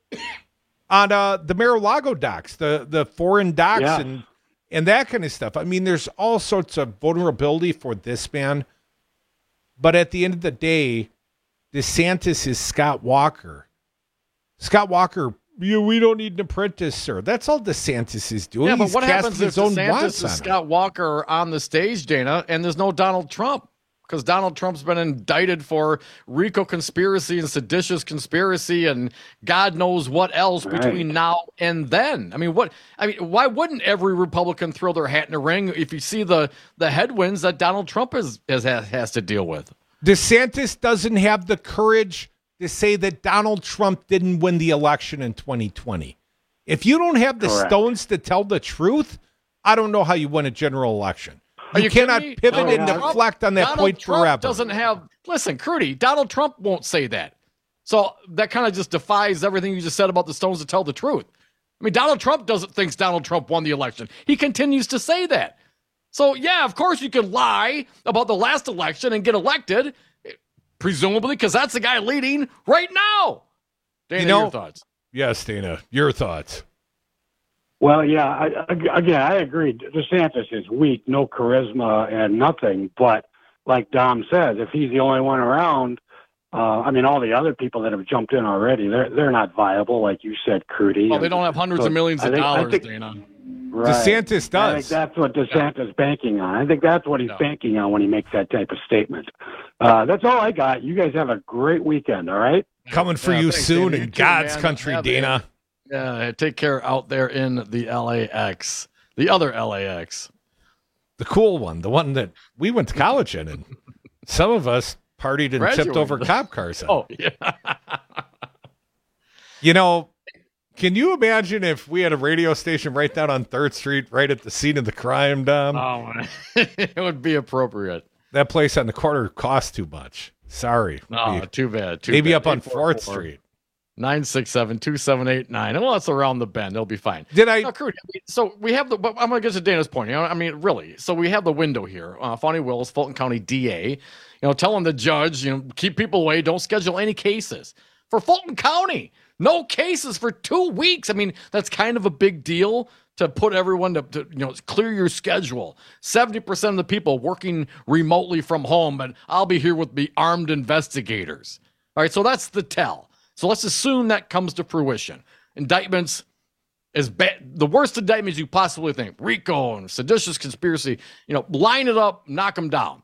S21: on the Mar-a-Lago docs, the foreign docs and that kind of stuff. I mean, there's all sorts of vulnerability for this man. But at the end of the day, DeSantis is Scott Walker. Scott Walker, we don't need an apprentice, sir. That's all DeSantis is doing.
S20: Yeah, but
S21: He's
S20: what happens if
S21: DeSantis
S20: is Scott Walker on the stage, Dana, and there's no Donald Trump? Because Donald Trump's been indicted for RICO conspiracy and seditious conspiracy and God knows what else between now and then. I mean, why wouldn't every Republican throw their hat in the ring if you see the headwinds that Donald Trump has to deal with?
S21: DeSantis doesn't have the courage to say that Donald Trump didn't win the election in 2020. If you don't have the stones to tell the truth, I don't know how you win a general election. You cannot pivot and deflect on that
S20: Donald
S21: point
S20: Trump
S21: forever.
S20: Doesn't have. Listen, Crudy, Donald Trump won't say that. So that kind of just defies everything you just said about the stones to tell the truth. I mean, Donald Trump thinks Donald Trump won the election. He continues to say that. So yeah, of course you can lie about the last election and get elected, presumably because that's the guy leading right now. Dana, your thoughts?
S21: Yes, Dana, your thoughts.
S6: Well, yeah, I agree. DeSantis is weak, no charisma and nothing. But like Dom says, if he's the only one around, I mean, all the other people that have jumped in already, they're not viable, like you said, Crudy.
S20: Well, they don't have hundreds of millions of dollars, Dana.
S6: Right.
S21: DeSantis does.
S6: I think that's what DeSantis is banking on. I think that's what he's banking on when he makes that type of statement. That's all I got. You guys have a great weekend, all right?
S21: Coming for you soon in God's country, Dana.
S20: Yeah, take care out there in the LAX, the other LAX.
S21: The cool one, the one that we went to college in, and some of us partied and tipped over cop cars.
S20: Oh, yeah.
S21: You know, can you imagine if we had a radio station right down on 3rd Street, right at the scene of the crime, Dom?
S20: Oh, it would be appropriate.
S21: That place on the corner costs too much. Sorry.
S20: Oh, too bad.
S21: Maybe up on 4th Street.
S20: 967-2789. Well, that's around the bend. It'll be fine. So we have I'm going to get to Dana's point. I mean, really. So we have the window here. Fonnie Willis, Fulton County DA, telling the judge, keep people away. Don't schedule any cases for Fulton County. No cases for 2 weeks. I mean, that's kind of a big deal to put everyone to clear your schedule. 70% of the people working remotely from home, and I'll be here with the armed investigators. All right, so that's the tell. So let's assume that comes to fruition. Indictments is the worst indictments you possibly think. RICO and seditious conspiracy. Line it up, knock them down.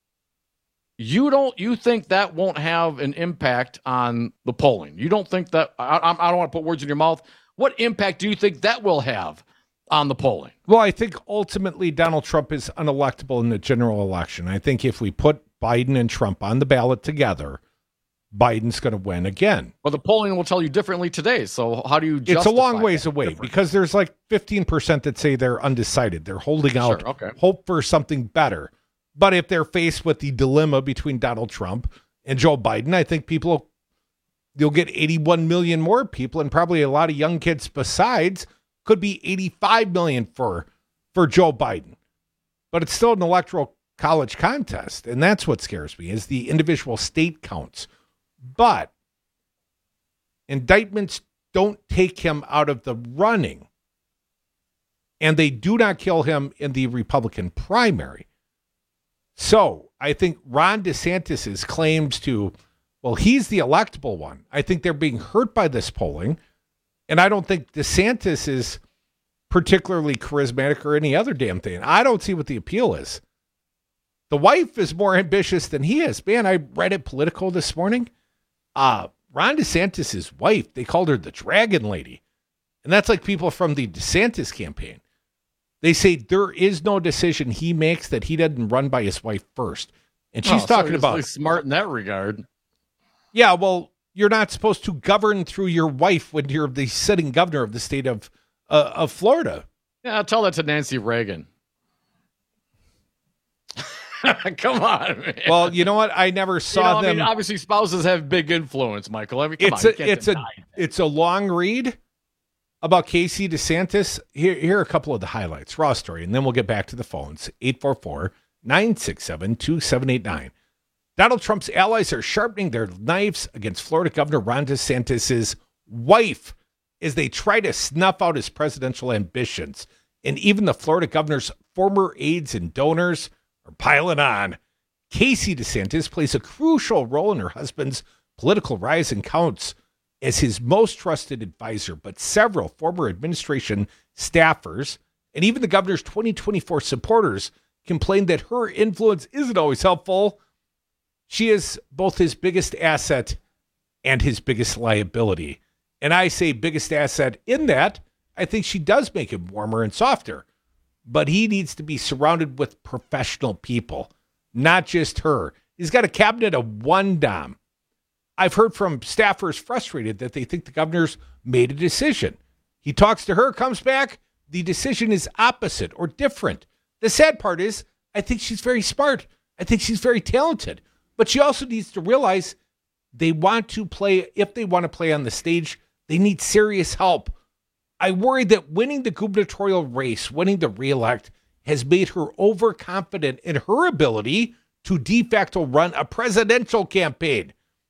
S20: You think that won't have an impact on the polling? You don't think that? I don't want to put words in your mouth. What impact do you think that will have on the polling?
S21: Well, I think ultimately Donald Trump is unelectable in the general election. I think if we put Biden and Trump on the ballot together, Biden's going to win again.
S20: Well, the polling will tell you differently today. So how do you justify
S21: It's a long ways away because there's like 15% that say they're undecided. They're holding out hope for something better. But if they're faced with the dilemma between Donald Trump and Joe Biden, I think you'll get 81 million more people and probably a lot of young kids besides. Could be 85 million for Joe Biden. But it's still an electoral college contest. And that's what scares me, is the individual state counts. But indictments don't take him out of the running. And they do not kill him in the Republican primary. So I think Ron DeSantis's claims to, well, he's the electable one, I think they're being hurt by this polling. And I don't think DeSantis is particularly charismatic or any other damn thing. I don't see what the appeal is. The wife is more ambitious than he is. Man, I read it Politico this morning. Ron DeSantis' wife, they called her the Dragon Lady. And that's like people from the DeSantis campaign. They say there is no decision he makes that he doesn't run by his wife first. And she's talking about...
S20: smart in that regard.
S21: Yeah, well, you're not supposed to govern through your wife when you're the sitting governor of the state of Florida.
S20: Yeah, I'll tell that to Nancy Reagan. Come on, man.
S21: Well, you know what? I never saw them.
S20: I mean, obviously, spouses have big influence, Michael. I mean, come on, you can't deny that.
S21: It's a long read about Casey DeSantis. Here are a couple of the highlights. Raw story, and then we'll get back to the phones. 844-967-2789. Donald Trump's allies are sharpening their knives against Florida Governor Ron DeSantis' wife as they try to snuff out his presidential ambitions. And even the Florida governor's former aides and donors are piling on. Casey DeSantis plays a crucial role in her husband's political rise and counts as his most trusted advisor, but several former administration staffers and even the governor's 2024 supporters complained that her influence isn't always helpful. She is both his biggest asset and his biggest liability. And I say biggest asset in that I think she does make him warmer and softer. But he needs to be surrounded with professional people, not just her. He's got a cabinet of one dom. I've heard from staffers frustrated that they think the governor's made a decision. He talks to her, comes back, the decision is opposite or different. The sad part is, I think she's very smart. I think she's very talented. But she also needs to realize they want to play, if they want to play on the stage, they need serious help. I worry that winning the gubernatorial race, winning the reelect, has made her overconfident in her ability to de facto run a presidential campaign.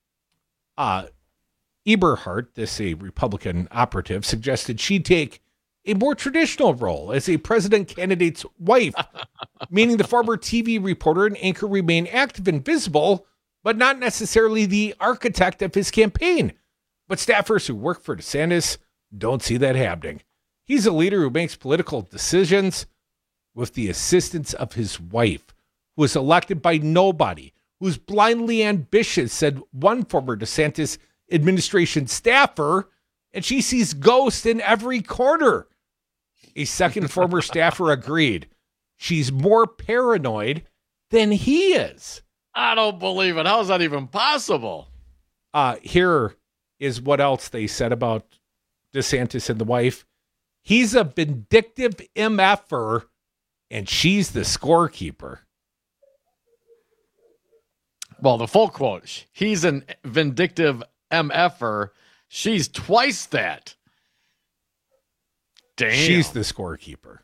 S21: Eberhardt, a Republican operative, suggested she take a more traditional role as a president candidate's wife, meaning the former TV reporter and anchor remain active and visible, but not necessarily the architect of his campaign. But staffers who work for DeSantis don't see that happening. He's a leader who makes political decisions with the assistance of his wife, who was elected by nobody, who's blindly ambitious, said one former DeSantis administration staffer, and she sees ghosts in every corner. A second former staffer agreed. She's more paranoid than he is.
S20: I don't believe it. How is that even possible?
S21: Here is what else they said about DeSantis and the wife. He's a vindictive MFer, and she's the scorekeeper.
S20: Well, the full quote, he's a vindictive MFer. She's twice that. Damn.
S21: She's the scorekeeper.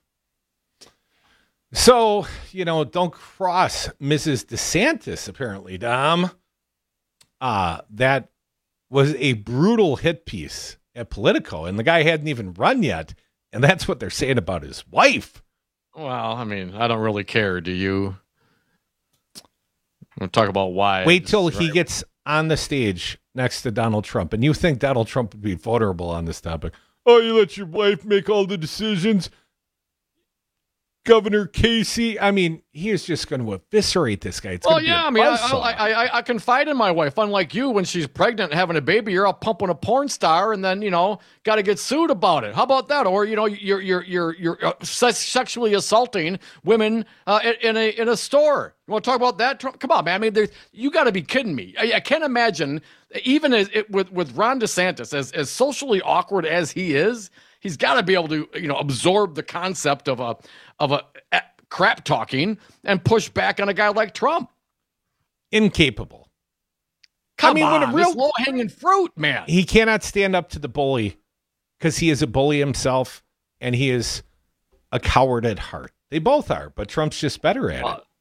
S21: So, don't cross Mrs. DeSantis, apparently, Dom. That was a brutal hit piece at Politico, and the guy hadn't even run yet, and that's what they're saying about his wife.
S20: Well, I mean, I don't really care, do you? We'll talk about why.
S21: Wait till he gets on the stage next to Donald Trump, and you think Donald Trump would be vulnerable on this topic. Oh, you let your wife make all the decisions? Governor Casey, I mean, he is just going to eviscerate this guy. It's
S20: I confide in my wife. Unlike you, when she's pregnant and having a baby, you're up pumping a porn star, and then got to get sued about it. How about that? Or you're sexually assaulting women in a store. You want to talk about that? Come on, man. I mean, you got to be kidding me. I can't imagine, even with Ron DeSantis, as socially awkward as he is. He's got to be able to, absorb the concept of a crap talking and push back on a guy like Trump.
S21: Incapable.
S20: When a real low hanging fruit, man.
S21: He cannot stand up to the bully because he is a bully himself, and he is a coward at heart. They both are, but Trump's just better at it.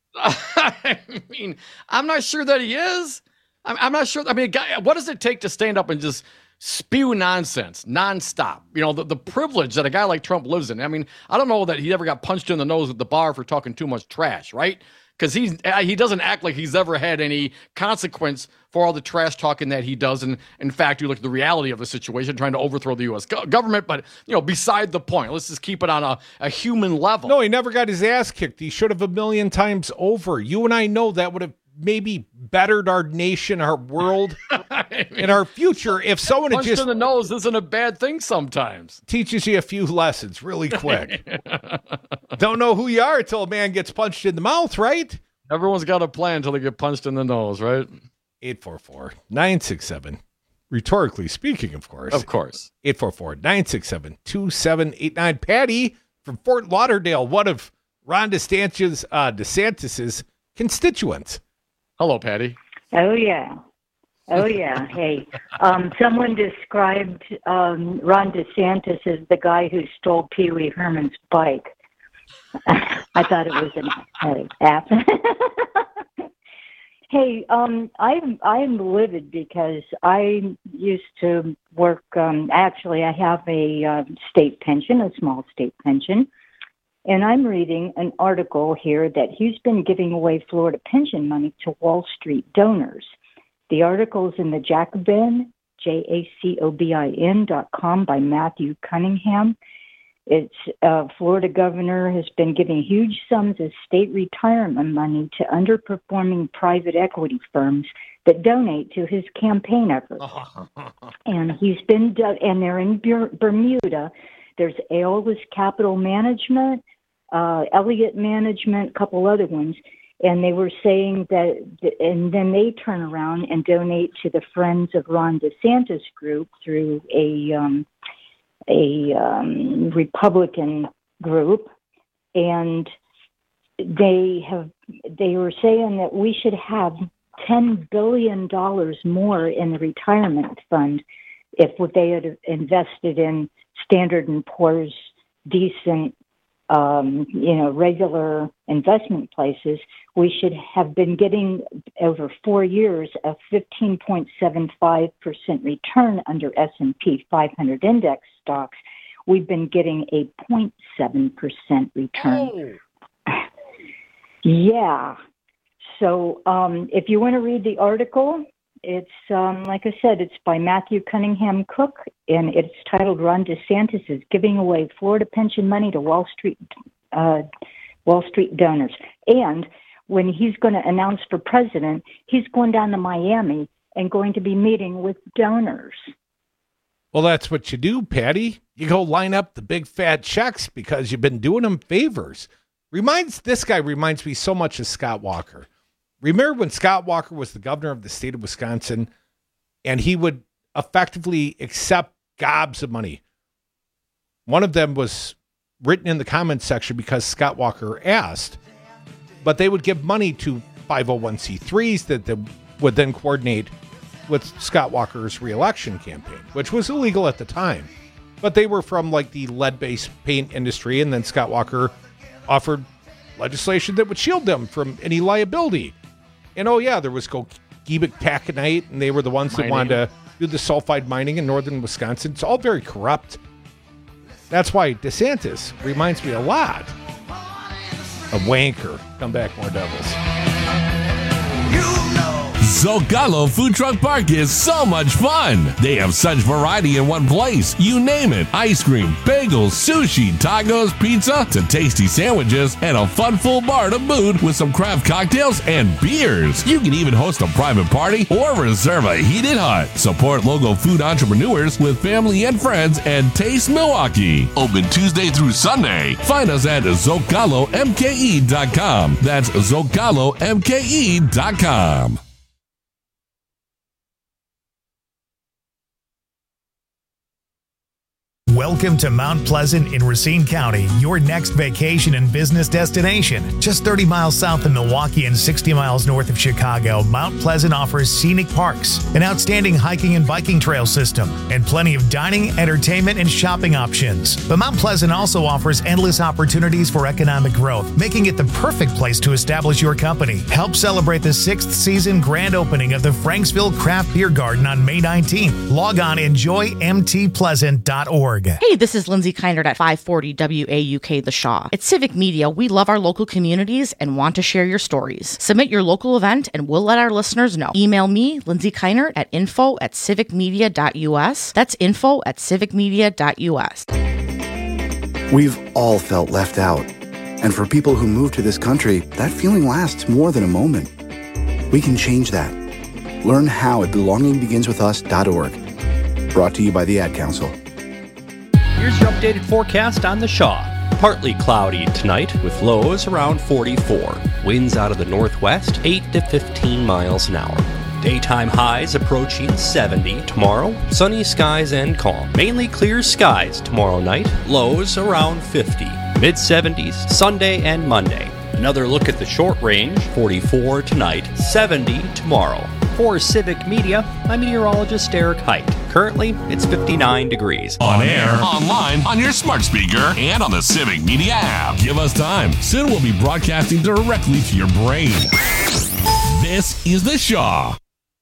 S20: I mean, I'm not sure that he is. I'm not sure. I mean, what does it take to stand up and just spew nonsense nonstop? You know, the privilege that a guy like Trump lives in. I mean, I don't know that he ever got punched in the nose at the bar for talking too much trash, right? Because he doesn't act like he's ever had any consequence for all the trash talking that he does. And in fact, you look at the reality of the situation, trying to overthrow the U.S. government. But, you know, beside the point, let's just keep it on a human level.
S21: No, he never got his ass kicked. He should have 1,000,000 times over. You and I know that would have maybe bettered our nation, our world, and our future if someone had just...
S20: Punched in the nose isn't a bad thing sometimes.
S21: Teaches you a few lessons really quick. Don't know who you are until a man gets punched in the mouth, right?
S20: Everyone's got a plan until they get punched in the nose, right?
S21: 844-967. Rhetorically speaking, of course.
S20: Of course.
S21: 844-967-2789. Patty from Fort Lauderdale, one of Ron DeSantis's constituents.
S20: Hello, Patty.
S9: Oh, yeah. Hey, someone described Ron DeSantis as the guy who stole Pee Wee Herman's bike. I thought it was an app. Hey, I'm livid because I used to work. Actually, I have a state pension, a small state pension. And I'm reading an article here that he's been giving away Florida pension money to Wall Street donors. The article's in the Jacobin, JACOBIN.com by Matthew Cunningham. It's Florida governor has been giving huge sums of state retirement money to underperforming private equity firms that donate to his campaign efforts. And he's been, and they're in Bermuda. There's Aeolus Capital Management, Elliott Management, a couple other ones. And they were saying that, and then they turn around and donate to the Friends of Ron DeSantis group through a Republican group. And they were saying that we should have $10 billion more in the retirement fund if they had invested in Standard & Poor's decent, regular investment places. We should have been getting over 4 years a 15.75% return under S&P 500 index stocks. We've been getting a 0.7% return. Oh. Yeah. So if you want to read the article, it's, like I said, it's by Matthew Cunningham Cook, and it's titled Ron DeSantis is Giving Away Florida Pension Money to Wall Street Donors. And when he's going to announce for president, he's going down to Miami and going to be meeting with donors.
S21: Well, that's what you do, Patty. You go line up the big fat checks because you've been doing them favors. This guy reminds me so much of Scott Walker. Remember when Scott Walker was the governor of the state of Wisconsin, and he would effectively accept gobs of money? One of them was written in the comments section because Scott Walker asked, but they would give money to 501c3s that would then coordinate with Scott Walker's reelection campaign, which was illegal at the time. But they were from like the lead-based paint industry, and then Scott Walker offered legislation that would shield them from any liability. And oh yeah, there was Gogebic taconite, and they were the ones that wanted to do the sulfide mining in northern Wisconsin. It's all very corrupt. That's why DeSantis reminds me a lot of Wanker. Come back, more Devils.
S23: Zocalo Food Truck Park is so much fun. They have such variety in one place. You name it. Ice cream, bagels, sushi, tacos, pizza, to tasty sandwiches, and a fun full bar to boot with some craft cocktails and beers. You can even host a private party or reserve a heated hut. Support local food entrepreneurs with family and friends and Taste Milwaukee. Open Tuesday through Sunday. Find us at ZocaloMKE.com. That's ZocaloMKE.com.
S1: Welcome to Mount Pleasant in Racine County, your next vacation and business destination. Just 30 miles south of Milwaukee and 60 miles north of Chicago, Mount Pleasant offers scenic parks, an outstanding hiking and biking trail system, and plenty of dining, entertainment, and shopping options. But Mount Pleasant also offers endless opportunities for economic growth, making it the perfect place to establish your company. Help celebrate the 6th season grand opening of the Franksville Craft Beer Garden on May 19th. Log on enjoymtpleasant.org.
S12: Hey, this is Lindsay Kindert at 540 WAUK The Shaw. At Civic Media, we love our local communities and want to share your stories. Submit your local event and we'll let our listeners know. Email me, Lindsay Kindert, at info@civicmedia.us. That's info@civicmedia.us.
S13: We've all felt left out. And for people who move to this country, that feeling lasts more than a moment. We can change that. Learn how at belongingbeginswithus.org. Brought to you by the Ad Council.
S4: Here's your updated forecast on the Shaw. Partly cloudy tonight with lows around 44. Winds out of the northwest 8 to 15 miles an hour. Daytime highs approaching 70 tomorrow. Sunny skies and calm. Mainly clear skies tomorrow night. Lows around 50. Mid-70s Sunday and Monday. Another look at the short range. 44 tonight. 70 tomorrow. For Civic Media, I'm meteorologist Eric Height. Currently, it's 59 degrees.
S23: On air, online, on your smart speaker, and on the Civic Media app. Give us time. Soon we'll be broadcasting directly to your brain. This is The Shaw.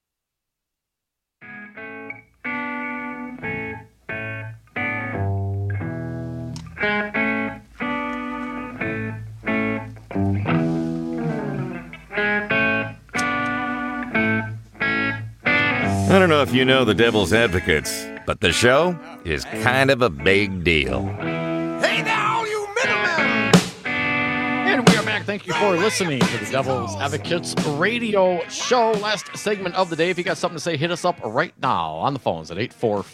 S5: I don't know if you know the Devil's Advocates, but the show is kind of a big deal.
S20: Hey now, you middlemen! And we are back. Thank you for listening to the Devil's Advocates radio show. Last segment of the day. If you got something to say, hit us up right now on the phones at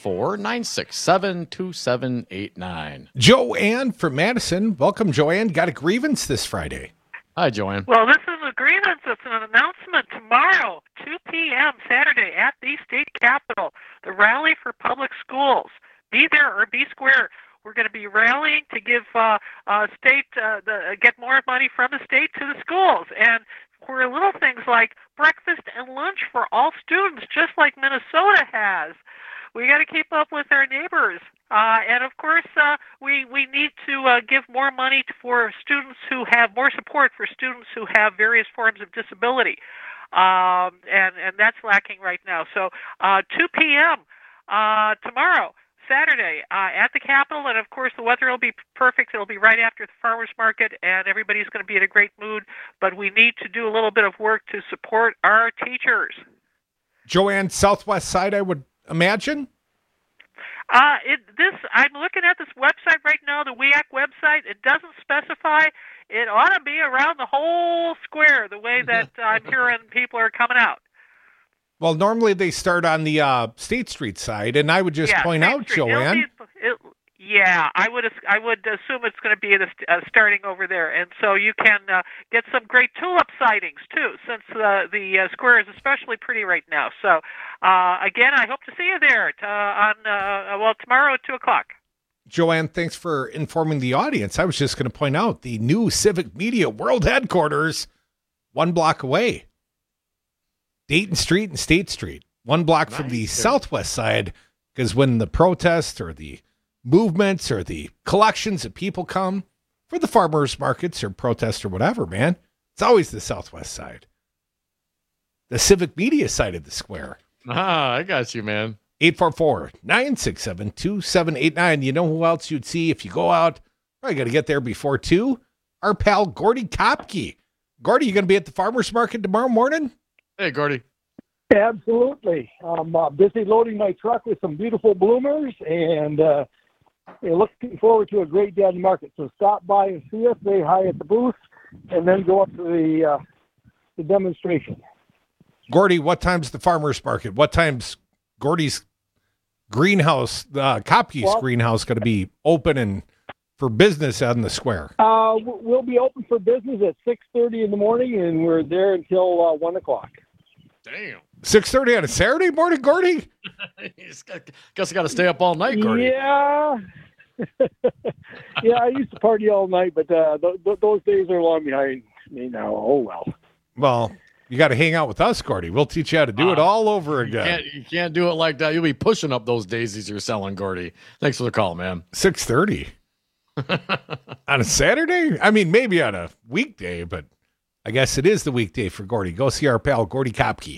S20: 844-967-2789.
S21: Joanne from Madison. Welcome, Joanne. Got a grievance this Friday.
S20: Hi, Joanne.
S14: Well, this is a grievance. It's an announcement tomorrow, 2 p.m. Saturday at the state capitol, the Rally for Public Schools. Be there or be square. We're going to be rallying to give get more money from the state to the schools, and for little things like breakfast and lunch for all students, just like Minnesota has. We got to keep up with our neighbors. And of course, we need to give more money for students who have more support for students who have various forms of disability. And that's lacking right now. So 2 p.m. Tomorrow, Saturday, at the Capitol. And of course, the weather will be perfect. It'll be right after the farmers market, and everybody's going to be in a great mood. But we need to do a little bit of work to support our teachers.
S21: Joanne, Southwest Side, I would imagine?
S14: I'm looking at this website right now, the WEAC website. It doesn't specify. It ought to be around the whole square, the way that I'm hearing people are coming out.
S21: Well, normally they start on the State Street side, and I would just point out, Joanne.
S14: I would assume it's going to be starting over there, and so you can get some great tulip sightings too, since the square is especially pretty right now. So again, I hope to see you there tomorrow at 2:00.
S21: Joanne, thanks for informing the audience. I was just going to point out the new Civic Media World Headquarters, 1 block away. Dayton Street and State Street, 1 block from the Southwest side, because when the protests or the movements or the collections of people come for the farmers markets or protests or whatever, man, it's always the Southwest side. The Civic Media side of the square.
S20: I got you, man.
S21: 844-967-2789. You know who else you'd see if you go out? Probably got to get there before 2. Our pal Gordy Kopke. Gordy, you going to be at the farmers market tomorrow morning?
S20: Hey, Gordy.
S15: Absolutely. I'm busy loading my truck with some beautiful bloomers, and we're looking forward to a great day on the market. So stop by and see us, say hi at the booth, and then go up to the demonstration.
S21: Gordy, what time's the farmers market? What time's Gordy's greenhouse, Kopke's greenhouse, going to be open and for business on the square?
S15: We'll be open for business at 6:30 in the morning, and we're there until 1 o'clock.
S20: Damn.
S21: 6:30 on a Saturday morning, Gordy?
S20: Guess I got to stay up all night, Gordy.
S15: Yeah. Yeah, I used to party all night, but those days are long behind me now. Oh, well.
S21: Well, you got to hang out with us, Gordy. We'll teach you how to do it all over again.
S20: You can't do it like that. You'll be pushing up those daisies you're selling, Gordy. Thanks for the call, man.
S21: 6:30 on a Saturday? I mean, maybe on a weekday, but I guess it is the weekday for Gordy. Go see our pal, Gordy Kopke.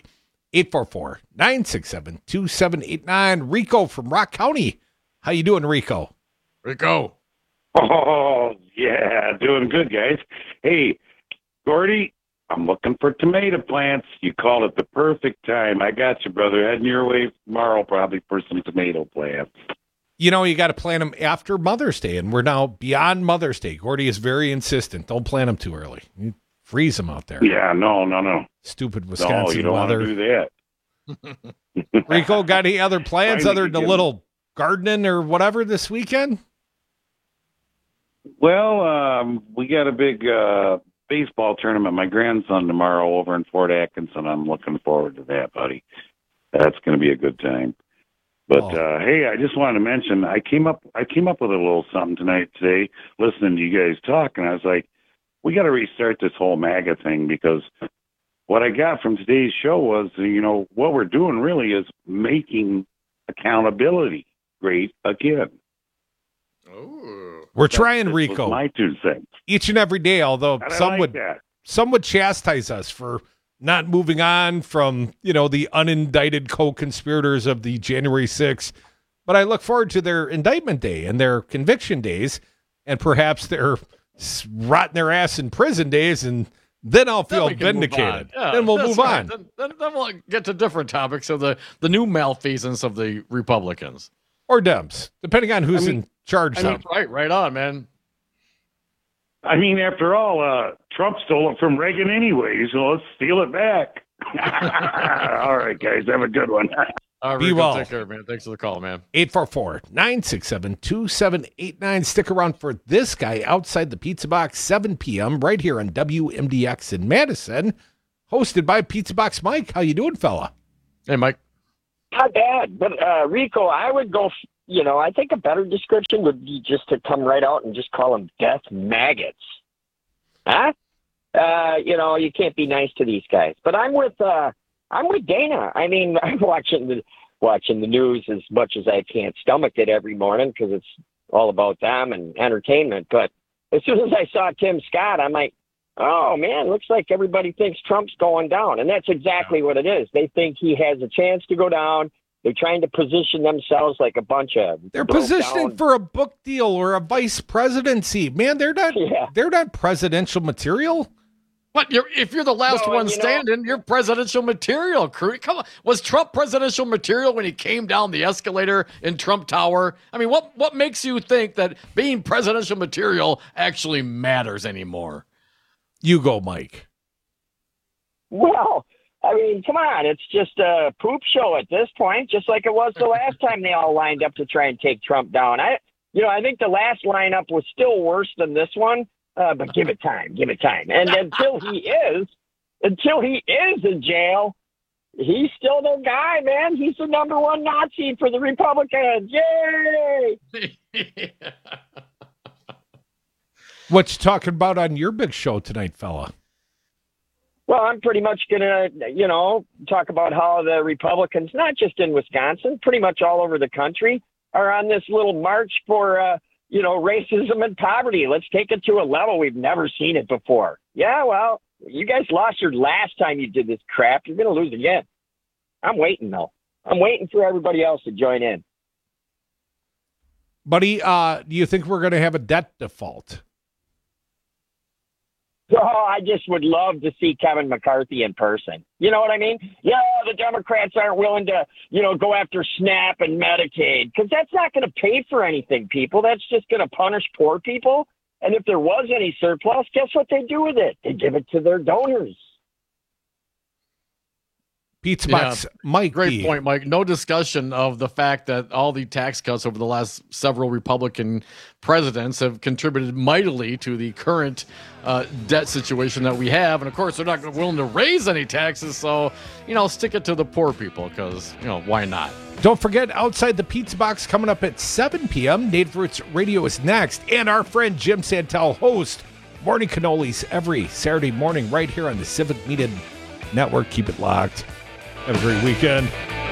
S21: 844-967-2789. Rico from Rock County. How you doing, Rico?
S20: Rico.
S10: Oh, yeah. Doing good, guys. Hey, Gordy, I'm looking for tomato plants. You called it the perfect time. I got you, brother. Heading your way tomorrow probably for some tomato plants.
S21: You know, you got to plant them after Mother's Day, and we're now beyond Mother's Day. Gordy is very insistent. Don't plant them too early. You freeze them out there.
S10: Yeah, no.
S21: Stupid Wisconsin
S10: no, you don't
S21: weather.
S10: Want to do that.
S21: Rico, got any other plans other than a little gardening or whatever this weekend?
S10: Well, we got a big baseball tournament. My grandson tomorrow over in Fort Atkinson. I'm looking forward to that, buddy. That's going to be a good time. But hey, I just wanted to mention I came up with a little something today, listening to you guys talk, and I was like, we got to restart this whole MAGA thing, because what I got from today's show was, what we're doing really is making accountability great again.
S21: We're trying, Rico.
S10: My 2 cents.
S21: Each and every day, although some would chastise us for not moving on from, the unindicted co-conspirators of the January 6th. But I look forward to their indictment day and their conviction days, and perhaps their rotting their ass in prison days, and then I'll feel vindicated.
S20: Yeah,
S21: then we'll move
S20: right.
S21: on.
S20: Then we'll get to different topics of the new malfeasance of the Republicans.
S21: Or Dems, depending on who's in charge.
S20: Right on, man.
S10: I mean, after all, Trump stole it from Reagan anyway, so let's steal it back. All right, guys, have a good one.
S21: Be well.
S20: Take care, man. Thanks for the call, man.
S21: 844-967-2789. Stick around for this guy outside the Pizza Box, 7 p.m. right here on WMDX in Madison, hosted by Pizza Box Mike. How you doing, fella?
S20: Hey, Mike.
S11: Not bad, but Rico, I would go, I think a better description would be just to come right out and just call them death maggots. Huh? You can't be nice to these guys. But I'm with Dana. I mean, I'm watching the news as much as I can't stomach it every morning because it's all about them and entertainment. But as soon as I saw Tim Scott, I'm like, oh, man, looks like everybody thinks Trump's going down. And that's exactly what it is. They think he has a chance to go down. They're trying to position themselves like a bunch of...
S21: They're positioning for a book deal or a vice presidency. Man, they're not presidential material.
S20: What? If you're the last one standing, you're presidential material. Come on. Was Trump presidential material when he came down the escalator in Trump Tower? I mean, what makes you think that being presidential material actually matters anymore?
S21: You go, Mike.
S11: Well, I mean, come on. It's just a poop show at this point, just like it was the last time they all lined up to try and take Trump down. I think the last lineup was still worse than this one, but give it time. And until he is in jail, he's still the guy, man. He's the number one Nazi for the Republicans. Yay!
S21: What you talking about on your big show tonight, fella?
S11: Well, I'm pretty much going to, talk about how the Republicans, not just in Wisconsin, pretty much all over the country, are on this little march for, racism and poverty. Let's take it to a level we've never seen it before. Yeah, well, you guys lost your last time you did this crap. You're going to lose again. I'm waiting, though. I'm waiting for everybody else to join in.
S21: Buddy, do you think we're going to have a debt default?
S11: Oh, I just would love to see Kevin McCarthy in person. You know what I mean? Yeah, the Democrats aren't willing to, go after SNAP and Medicaid because that's not going to pay for anything, people. That's just going to punish poor people. And if there was any surplus, guess what they do with it? They give it to their donors.
S21: Pizza Box, Mike.
S20: Great point, Mike. No discussion of the fact that all the tax cuts over the last several Republican presidents have contributed mightily to the current debt situation that we have. And, of course, they're not willing to raise any taxes. So, stick it to the poor people because, why not?
S21: Don't forget, Outside the Pizza Box coming up at 7 p.m. Native Roots Radio is next. And our friend Jim Santel hosts Morning Cannolis every Saturday morning right here on the Civic Media Network. Keep it locked. Have a great weekend.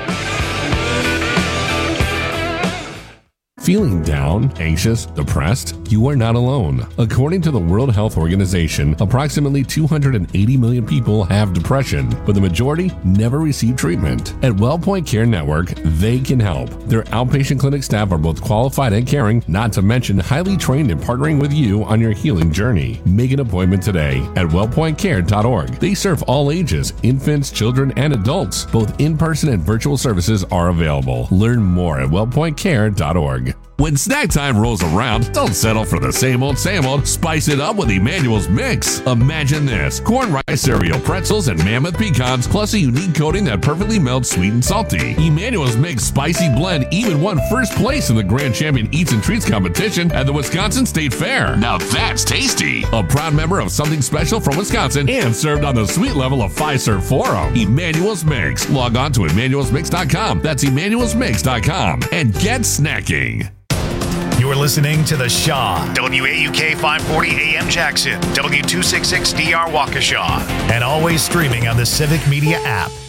S23: Feeling down, anxious, depressed? You are not alone. According to the World Health Organization, approximately 280 million people have depression, but the majority never receive treatment. At WellPoint Care Network, they can help. Their outpatient clinic staff are both qualified and caring, not to mention highly trained in partnering with you on your healing journey. Make an appointment today at wellpointcare.org. They serve all ages, infants, children, and adults. Both in-person and virtual services are available. Learn more at wellpointcare.org. When snack time rolls around, don't settle for the same old, spice it up with Emmanuel's Mix. Imagine this: corn rice cereal, pretzels, and mammoth pecans, plus a unique coating that perfectly melts sweet and salty. Emmanuel's Mix Spicy Blend even won first place in the Grand Champion Eats and Treats competition at the Wisconsin State Fair. Now that's tasty. A proud member of Something Special from Wisconsin and served on the sweet level of Fiserv Forum. Emmanuel's Mix. Log on to emmanuelsmix.com. That's emmanuelsmix.com. And get snacking.
S1: You're listening to The Shaw, WAUK 540 AM Jackson, W266DR Waukesha, and always streaming on the Civic Media app.